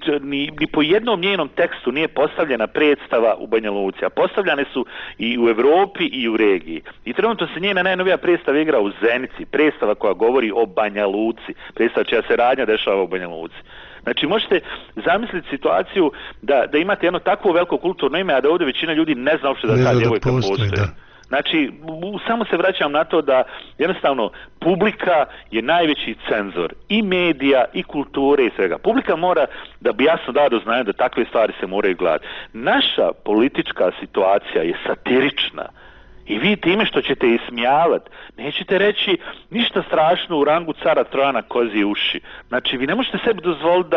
ni po jednom njenom tekstu nije postavljena predstava u Banja Luci, a postavljane su i u Europi i u regiji. I trenutno se njena najnovija predstava igra u Zenici, predstava koja govori o Banja Luci, predstava čija se radnja dešava u Banja Luci. Znači možete zamisliti situaciju da imate jedno takvo veliko kulturno ime, a da ovdje većina ljudi ne zna uopšte da ta djevojka postoji. Znači, samo se vraćam na to da jednostavno publika je najveći cenzor i medija i kulture i svega. Publika mora da bi jasno dao do znanja da takve stvari se moraju gledati. Naša politička situacija je satirična. I vi time što ćete ismijavati, nećete reći ništa strašno u rangu cara Trojana kozije uši. Znači, vi ne možete sebi dozvoliti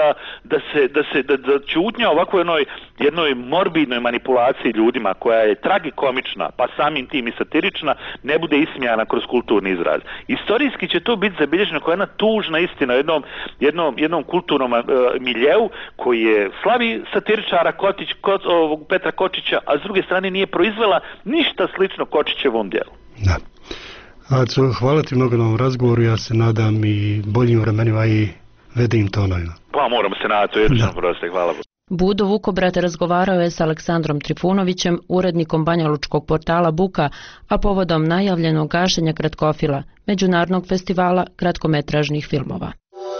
da čutnja ovako jednoj morbidnoj manipulaciji ljudima koja je tragikomična, pa samim tim i satirična, ne bude ismijana kroz kulturni izraz. Istorijski će to biti zabilježeno kao jedna tužna istina jednom kulturnom miljeu koji je slavi satiričara Petra Kočića, a s druge strane nije proizvela ništa slično Kočićevom djelu. Da. Aco, hvala ti mnogo na ovom razgovoru, ja se nadam i boljim vremenima i vedim tonovima. Pa moramo se nadati, jednostavno proste, hvala. Budo Vukobrat razgovarao je s Aleksandrom Trifunovićem, urednikom banjalučkog portala Buka, a povodom najavljenog gašenja Kratkofila, međunarodnog festivala kratkometražnih filmova.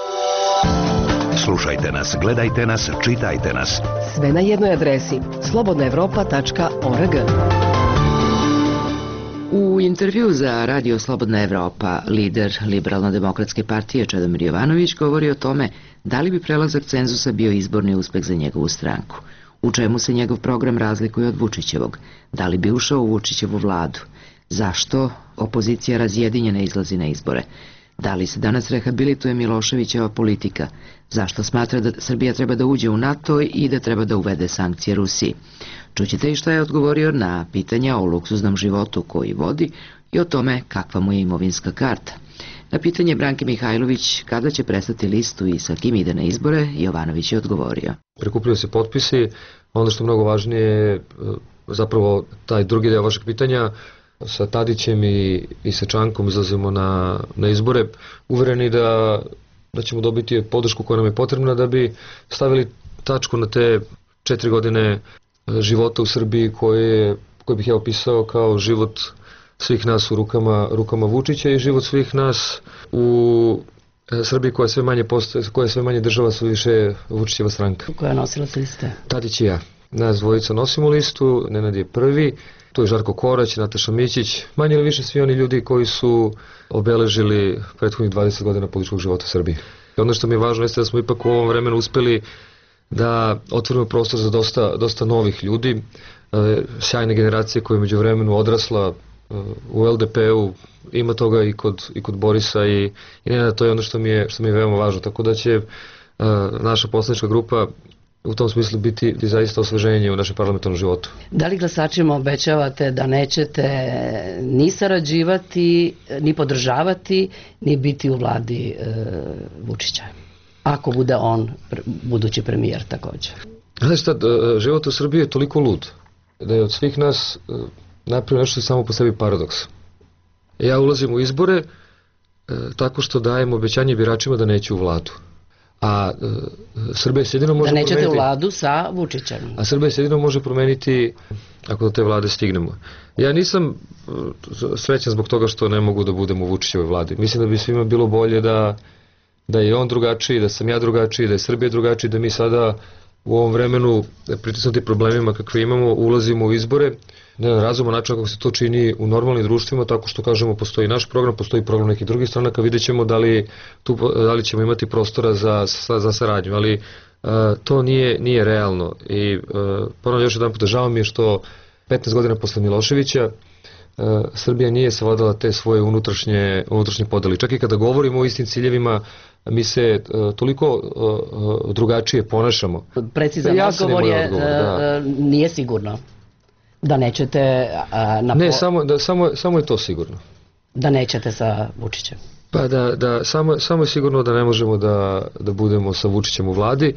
Slušajte nas, gledajte nas, čitajte nas. Sve na jednoj adresi slobodnaevropa.org. U intervju za Radio Slobodna Evropa, lider Liberalno-demokratske partije Čedomir Jovanović govori o tome da li bi prelazak cenzusa bio izborni uspeh za njegovu stranku, u čemu se njegov program razlikuje od Vučićevog, da li bi ušao u Vučićevu vladu, zašto opozicija razjedinjena izlazi na izbore, da li se danas rehabilituje Miloševićeva politika, zašto smatra da Srbija treba da uđe u NATO i da treba da uvede sankcije Rusiji. Čućete i šta je odgovorio na pitanja o luksuznom životu koji vodi i o tome kakva mu je imovinska karta. Na pitanje Branke Mihajlović kada će prestati listu i sa kim ide na izbore, Jovanović je odgovorio. Prikupljaju se potpisi, ono što je mnogo važnije je zapravo taj drugi deo vašeg pitanja. Sa Tadićem i sa Čankom izlazimo na izbore, uvereni da ćemo dobiti podršku koja nam je potrebna da bi stavili tačku na te 4 godine života u Srbiji koje bih ja opisao kao život svih nas u rukama Vučića i život svih nas u Srbiji koja je sve manje država, sve više Vučićeva stranka. Koja nosila se liste? Tadić i ja. Nas dvojica nosimo listu, Nenad je prvi, tu je Žarko Korać, Nataša Mićić, manje ili više svi oni ljudi koji su obeležili prethodnih 20 godina političkog života Srbije. Ono što mi je važno jeste da smo ipak u ovom vremenu uspeli da otvorimo prostor za dosta novih ljudi, sjajne generacije koja je među vremenu odrasla u LDP-u, ima toga i kod Borisa i Nenada, to je ono što mi je veoma važno, tako da će naša poslanička grupa u tom smislu biti zaista osveženje u našem parlamentarnom životu. Da li glasačima obećavate da nećete ni sarađivati, ni podržavati, ni biti u vladi Vučića? Ako bude on budući premijer također. Znaš šta, život u Srbiji je toliko lud da je od svih nas napravio nešto samo po sebi paradoks. Ja ulazim u izbore tako što dajem obećanje biračima da neću u vladu. A Srbija se jedino može promeniti... Da nećete u vladu sa Vučićem. A Srbija se jedino može promeniti ako do te vlade stignemo. Ja nisam srećan zbog toga što ne mogu da budem u Vučićevoj vladi. Mislim da bi svima bilo bolje da je on drugačiji, da sam ja drugačiji, da je Srbija drugačiji, da mi sada u ovom vremenu pritisnuti problemima kakve imamo ulazimo u izbore na razuman način kako se to čini u normalnim društvima, tako što kažemo postoji naš program, postoji program nekih drugih stranaka, vidjet ćemo da li ćemo imati prostora za saradnju, ali to nije realno i ponovno još jedan puta žao mi je što 15 godina posle Miloševića Srbija nije savladala te svoje unutrašnje podeli. Čak i kada govorimo o istim ciljevima, mi se toliko drugačije ponašamo. Precizan odgovor je nije sigurno. Da nećete... Ne, samo je to sigurno. Da nećete sa Vučićem. Pa samo je sigurno da ne možemo da budemo sa Vučićem u vladi,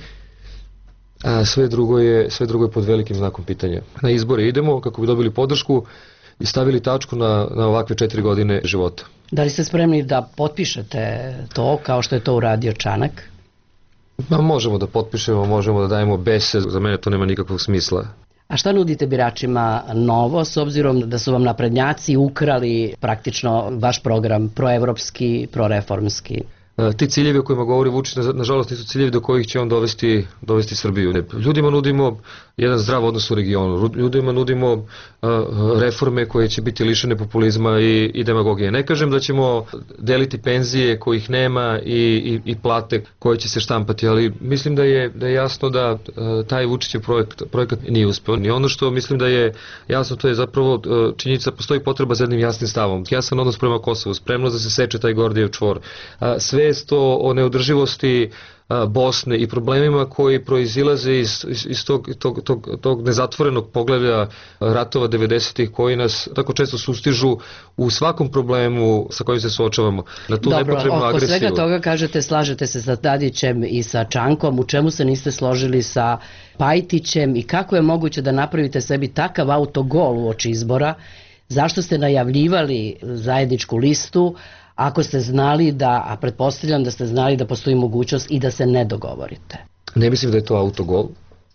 a sve drugo je pod velikim znakom pitanja. Na izbore idemo kako bi dobili podršku i stavili tačku na ovakve 4 godine života. Da li ste spremni da potpišete to kao što je to uradio Čanak? Možemo da potpišemo, možemo da dajemo bese, za mene to nema nikakvog smisla. A šta nudite biračima novo, s obzirom da su vam naprednjaci ukrali praktično vaš program proevropski, proreformski? Ti ciljevi o kojima govori Vučić, nažalost, nisu ciljevi do kojih će on dovesti Srbiju. Ljudima nudimo jedan zdrav odnos u regionu, ljudima nudimo reforme koje će biti lišene populizma i demagogije. Ne kažem da ćemo deliti penzije kojih nema i plate koje će se štampati, ali mislim da je jasno da taj Vučićev projekat nije uspeo. I ono što mislim da je jasno, to je zapravo činjenica, postoji potreba za jednim jasnim stavom. Jasan odnos prema Kosovu, spremnost da se seče taj Gordijev čvor, svest o neodrživosti Bosne i problemima koji proizilaze iz tog nezatvorenog poglavlja ratova 90-ih koji nas tako često sustižu u svakom problemu sa kojim se suočavamo. Na tu nepotrebnu agresiju. Oko svega toga kažete, slažete se sa Tadićem i sa Čankom, u čemu se niste složili sa Pajtićem i kako je moguće da napravite sebi takav autogol uoči izbora? Zašto ste najavljivali zajedničku listu ako ste znali a pretpostavljam da ste znali da postoji mogućnost i da se ne dogovorite? Ne mislim da je to autogol.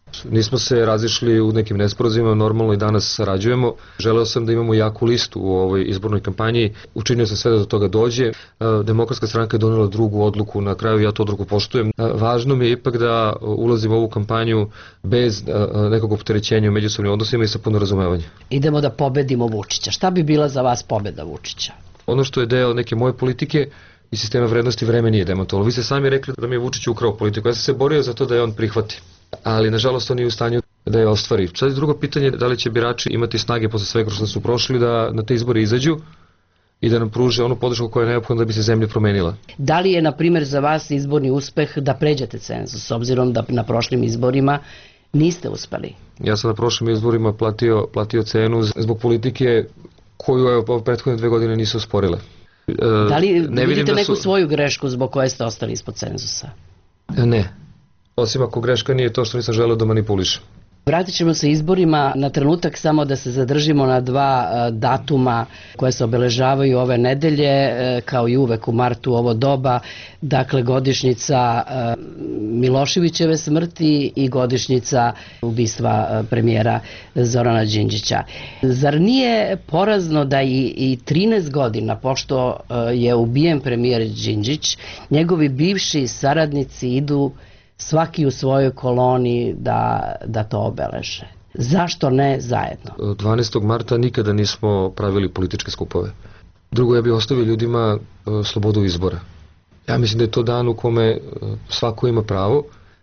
Nismo se razišli u nekim nesporazima, normalno i danas sarađujemo. Želeo sam da imamo jaku listu u ovoj izbornoj kampanji, učinio sam sve da do toga dođe. Demokratska stranka je donela drugu odluku, na kraju ja tu odluku poštujem. Važno mi je ipak da ulazim u ovu kampanju bez nekog opterećenja u međusobnim odnosima i sa puno razumevanja. Idemo da pobedimo Vučića. Šta bi bila za vas pobeda Vučića? Ono što je deo neke moje politike i sistema vrednosti vreme nije demantovalo. Vi ste sami rekli da mi je Vučić ukrao politiku. Ja sam se borio za to da je on prihvati. Ali nažalost on nije u stanju da je ostvari. Sad je drugo pitanje da li će birači imati snage posle svega što su prošli da na te izbore izađu i da nam pruže onu podršku koja je neophodna da bi se zemlja promenila. Da li je, na primjer, za vas izborni uspeh da pređete cenzus, s obzirom da na prošlim izborima niste uspeli? Ja sam na prošlim izborima platio cenu zbog politike koju prethodne 2 godine nisu usporile. Da li vidite neku svoju grešku zbog koje ste ostali ispod cenzusa? Ne. Osim ako greška nije to što nisam želeo da manipulišem. Vratit ćemo se izborima na trenutak, samo da se zadržimo na 2 datuma koje se obeležavaju ove nedelje, kao i uvek u martu ovo doba, dakle godišnjica Miloševićeve smrti i godišnjica ubistva premijera Zorana Đinđića. Zar nije porazno da i 13 godina, pošto je ubijen premijer Đinđić, njegovi bivši saradnici idu svaki u svojoj koloni da to obeleže? Zašto ne zajedno? 12. marta nikada nismo pravili političke skupove. Drugo, ja bih ostavio ljudima slobodu izbora. Ja mislim da je to dan u kome svako ima pravo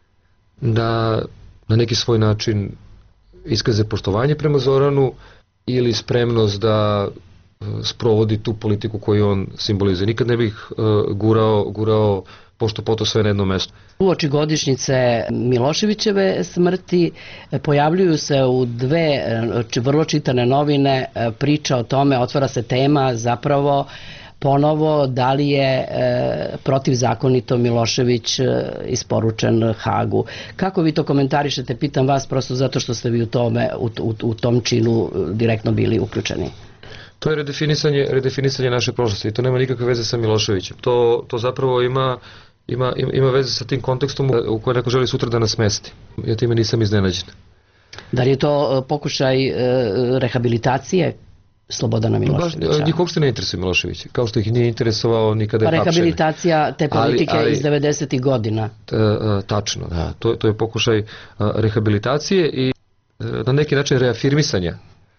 da na neki svoj način iskaže poštovanje prema Zoranu ili spremnost da sprovodi tu politiku koju on simbolizuje. Nikad ne bih gurao pošto poto sve na jedno mesto. Uoči godišnjice Miloševićeve smrti pojavljuju se u 2 vrlo čitane novine priča o tome, otvara se tema zapravo ponovo da li je protivzakonito Milošević isporučen Hagu. Kako vi to komentarišete? Pitam vas prosto zato što ste vi u tom činu direktno bili uključeni. To je redefinisanje naše prošlosti i to nema nikakve veze sa Miloševićem. To zapravo ima veze sa tim kontekstom u kojem neko želi sutra da nas smesti. Ja time nisam iznenađen. Da li je to pokušaj rehabilitacije Slobodana Miloševića? Njih uopšte ne interesuje Milošević, kao što ih nije interesovao nikada je hapšen. Rehabilitacija te politike iz 90. godina. Tačno, da. To je pokušaj rehabilitacije i na neki način reafirmisanja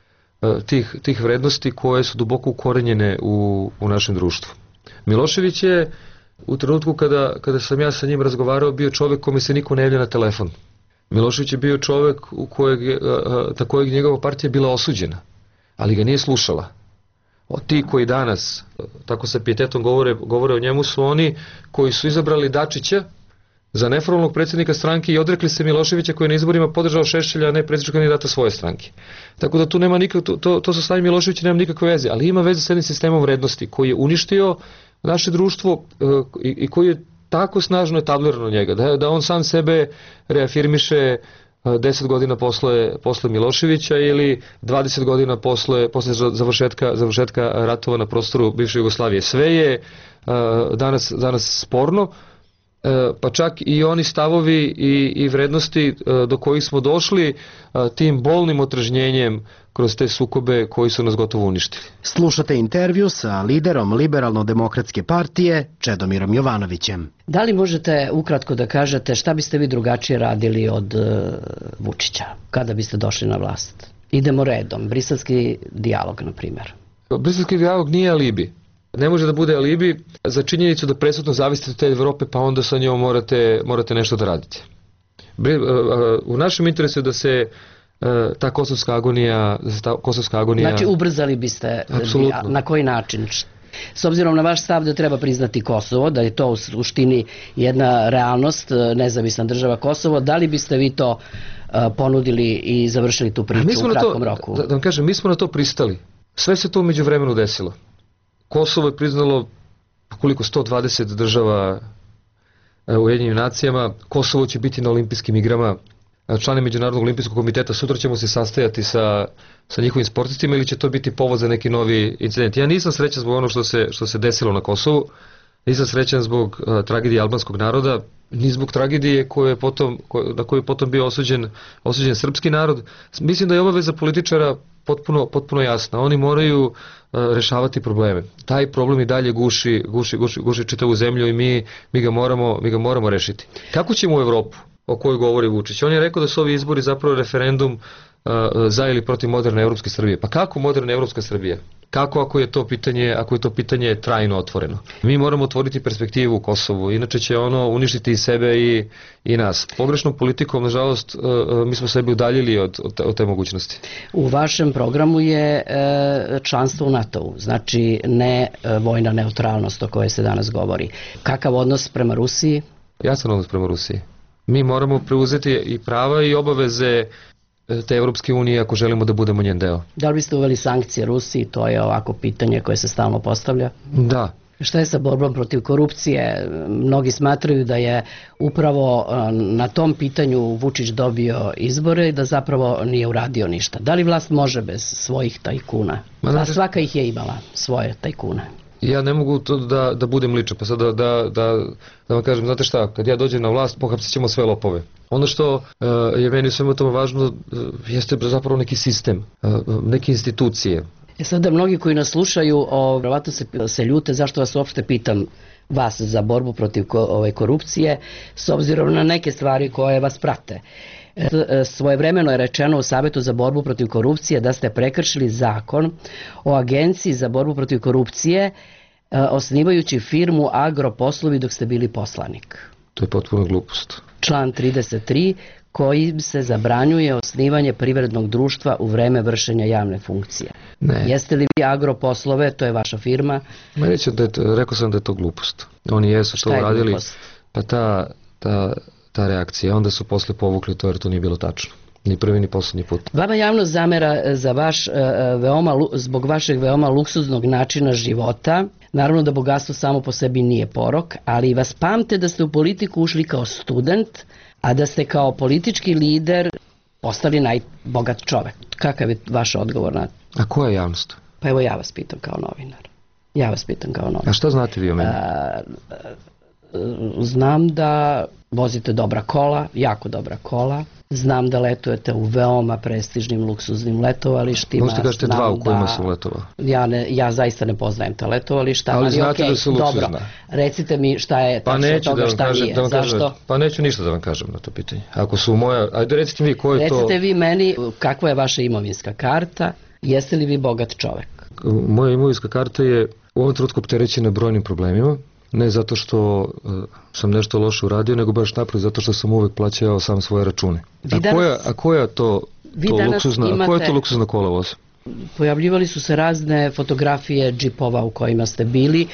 tih vrednosti koje su duboko ukorenjene u našem društvu. Milošević je u trenutku kada sam ja sa njim razgovarao bio čovjek kome se niko ne javlja na telefon. Milošević je bio čovjek na kojeg njegova partija bila osuđena, ali ga nije slušala. Ti koji danas tako sa pijetetom govore o njemu su oni koji su izabrali Dačića za neformalnog predsjednika stranke i odrekli se Miloševića koji je na izborima podržao Šešelja, a ne predsjedničkog kandidata svoje stranke. Tako da tu nema to sa stavim Miloševića nema nikakve veze, ali ima veze s jednim sistemom vrednosti koji je uništio naše društvo i koji je tako snažno etablirano njega, da on sam sebe reafirmiše 10 godina posle Miloševića ili 20 godina posle završetka ratova na prostoru bivše Jugoslavije. Sve je danas sporno, pa čak i oni stavovi i vrednosti do kojih smo došli tim bolnim otržnjenjem kroz te sukobe koji su nas gotovo uništili. Slušate intervju sa liderom Liberalno-demokratske partije Čedomirom Jovanovićem. Da li možete ukratko da kažete šta biste vi drugačije radili od Vučića kada biste došli na vlast? Idemo redom. Briselski dijalog, na primjer. Briselski dijalog nije alibi. Ne može da bude alibi za činjenicu da presudno zavisite od te Evrope, pa onda sa njom morate nešto da radite. U našem interesu je da se ta kosovska agonija... Znači ubrzali biste. Apsolutno. Na koji način? S obzirom na vaš stav da treba priznati Kosovo, da je to u suštini jedna realnost, nezavisna država Kosovo, da li biste vi to ponudili i završili tu priču u kratkom roku? Da vam kažem, mi smo na to pristali. Sve se to umeđu vremenu desilo. Kosovo je priznalo koliko 120 država u Ujedinjenim nacijama. Kosovo će biti na olimpijskim igrama. Člani Međunarodnog olimpijskog komiteta, sutra ćemo se sastajati sa njihovim sportistima ili će to biti povod za neki novi incident. Ja nisam srećan zbog ono što se desilo na Kosovu. Nisam srećan zbog tragedije albanskog naroda, ni zbog tragedije na koju je potom bio osuđen srpski narod. Mislim da je obaveza političara potpuno jasna. Oni moraju rešavati probleme. Taj problem i dalje guši čitavu zemlju i mi ga moramo rešiti. Kako ćemo u Evropu o kojoj govori Vučić? On je rekao da su ovi izbori zapravo referendum za ili protiv moderne evropske Srbije. Pa kako moderne evropska Srbija? Kako ako je to pitanje trajno otvoreno? Mi moramo otvoriti perspektivu u Kosovu, inače će ono uništiti i sebe i nas. Pogrešnom politikom, nažalost, mi smo sebi udaljili od te mogućnosti. U vašem programu je članstvo u NATO-u, znači ne vojna neutralnost o kojoj se danas govori. Kakav odnos prema Rusiji? Jasan odnos prema Rusiji. Mi moramo preuzeti i prava i obaveze te Evropske unije ako želimo da budemo njen deo. Da li biste uveli sankcije Rusiji? To je ovako pitanje koje se stalno postavlja. Da. Šta je sa borbom protiv korupcije? Mnogi smatraju da je upravo na tom pitanju Vučić dobio izbore i da zapravo nije uradio ništa. Da li vlast može bez svojih tajkuna? A svaka ih je imala, svoje tajkune. Ja ne mogu to da budem ličan, pa sad da vam kažem, znate šta, kad ja dođem na vlast, pohapsit ćemo sve lopove. Ono što je meni svema tome važno jeste zapravo neki sistem, neke institucije. Sada mnogi koji nas slušaju, vjerovatno se ljute zašto vas uopšte pitam vas za borbu protiv korupcije, s obzirom na neke stvari koje vas prate. Svojevremeno je rečeno u Savetu za borbu protiv korupcije da ste prekršili zakon o Agenciji za borbu protiv korupcije osnivajući firmu Agroposlovi dok ste bili poslanik. To je potpuno glupost. Član 33 kojim se zabranjuje osnivanje privrednog društva u vreme vršenja javne funkcije. Ne. Jeste li vi Agroposlove, to je vaša firma? Rekao sam da je to glupost. Oni jesu to uradili, pa ta reakcija, onda su posle povukli to jer to nije bilo tačno. Ni prvi ni poslednji put. Vama javnost zamera zbog vašeg veoma luksuznog načina života. Naravno da bogatstvo samo po sebi nije porok, ali vas pamte da ste u politiku ušli kao student, a da ste kao politički lider postali najbogat čovek. Kakav je vaš odgovor na to? A koja je javnost? Pa evo ja vas pitam kao novinar. A šta znate vi o meni? Znam da vozite dobra kola, jako dobra kola. Znam da letujete u veoma prestižnim luksuznim letovalištima. Možete kažete dva u kojima sam letovao. Ja zaista ne poznajem ta letovališta. Ali znate da su luksuzna. Dobro, recite mi šta je tačno toga, šta nije. Zašto? Pa neću ništa da vam kažem na to pitanje. Ako su moja, ajde recite mi ko je to... Recite vi meni kakva je vaša imovinska karta, jeste li vi bogat čovek? Moja imovinska karta je u ovom trenutku opterećena brojnim problemima. Ne zato što sam nešto loše uradio, nego baš naprotiv zato što sam uvek plaćao sam svoje račune. A koja je to luksuzna kola voz? Pojavljivali su se razne fotografije džipova u kojima ste bili.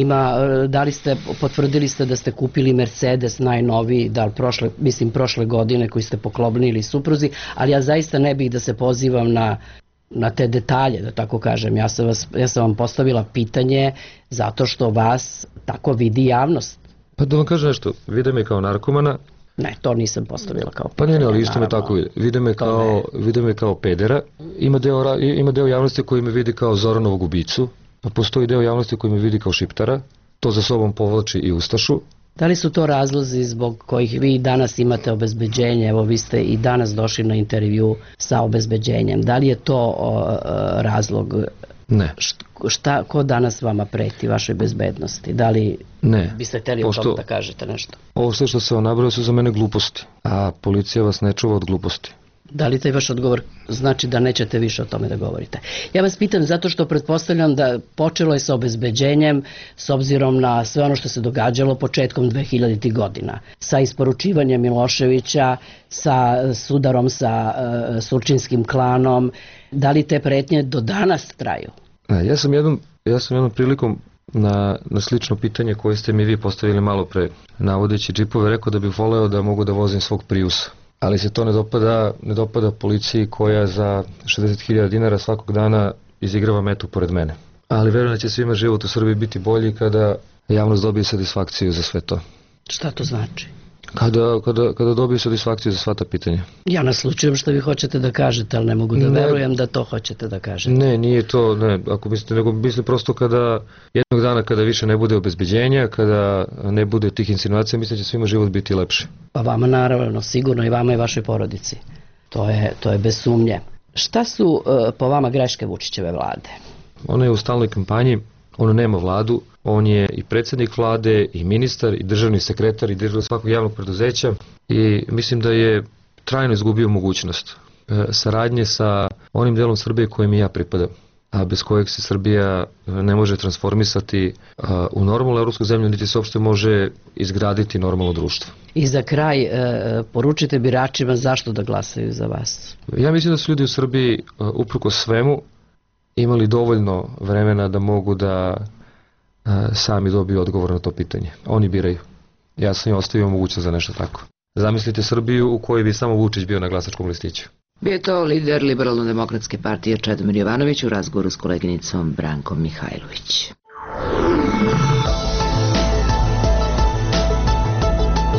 Potvrdili ste da ste kupili Mercedes najnoviji, prošle godine koji ste poklonili supruzi, ali ja zaista ne bih da se pozivam na te detalje, da tako kažem. Ja sam vam postavila pitanje zato što vas tako vidi javnost. Pa da vam kažem nešto, vide me kao narkomana. Ne, to nisam postavila kao pitanje. Pa ne, ali isto me tako vide. Vide me kao pedera. Ima deo javnosti koji me vidi kao Zoranovog ubicu, a postoji deo javnosti koji me vidi kao šiptara. To za sobom povlači i ustašu. Da li su to razlozi zbog kojih vi danas imate obezbeđenje? Evo, vi ste i danas došli na intervju sa obezbeđenjem. Da li je to razlog? Ne. Ko danas vama preti vašoj bezbednosti? Da li biste hteli o tom da kažete nešto? Ovo sve što se vam nabrao su za mene gluposti, a policija vas ne čuva od gluposti. Da li taj vaš odgovor znači da nećete više o tome da govorite? Ja vas pitam zato što pretpostavljam da počelo je sa obezbeđenjem s obzirom na sve ono što se događalo početkom 2000. godina. Sa isporučivanjem Miloševića, sa sudarom sa surčinskim klanom. Da li te pretnje do danas traju? Ja sam jednom prilikom na slično pitanje koje ste mi vi postavili malo pre, navodeći džipove, rekao da bih voleo da mogu da vozim svog Priusa. Ali se to ne dopada policiji koja za 60.000 dinara svakog dana izigrava metu pored mene. Ali verujem da će svima život u Srbiji biti bolji kada javnost dobije satisfakciju za sve to. Šta to znači? Kada dobiju satisfakciju za sva ta pitanja. Ja naslučujem što vi hoćete da kažete, ali ne mogu da verujem da to hoćete da kažete. Ne, nije to, ne, ako mislite, nego mislim prosto kada jednog dana kada više ne bude obezbeđenja, kada ne bude tih insinuacija, mislim da će svima život biti lepši. Pa vama naravno, sigurno i vama i vašoj porodici. To je bez sumnje. Šta su po vama greške Vučićeve vlade? Ona je u stalnoj kampanji, ona nema vladu, on je i predsjednik vlade, i ministar, i državni sekretar, i direktor svakog javnog preduzeća i mislim da je trajno izgubio mogućnost saradnje sa onim delom Srbije kojem i ja pripadam, a bez kojeg se Srbija ne može transformisati u normalnu evropsku zemlju, niti se uopšte može izgraditi normalno društvo. I za kraj, poručite biračima zašto da glasaju za vas? Ja mislim da su ljudi u Srbiji, uprkos svemu, imali dovoljno vremena da mogu da sami dobiju odgovor na to pitanje. Oni biraju. Ja sam im ostavio mogućnost za nešto tako. Zamislite Srbiju u kojoj bi samo Vučić bio na glasačkom listiću. Bio je to lider Liberalno-demokratske partije Čedomir Jovanović u razgovoru s koleginicom Brankom Mihajlović.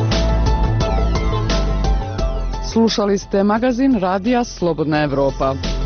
Slušali ste magazin Radija Slobodna Evropa.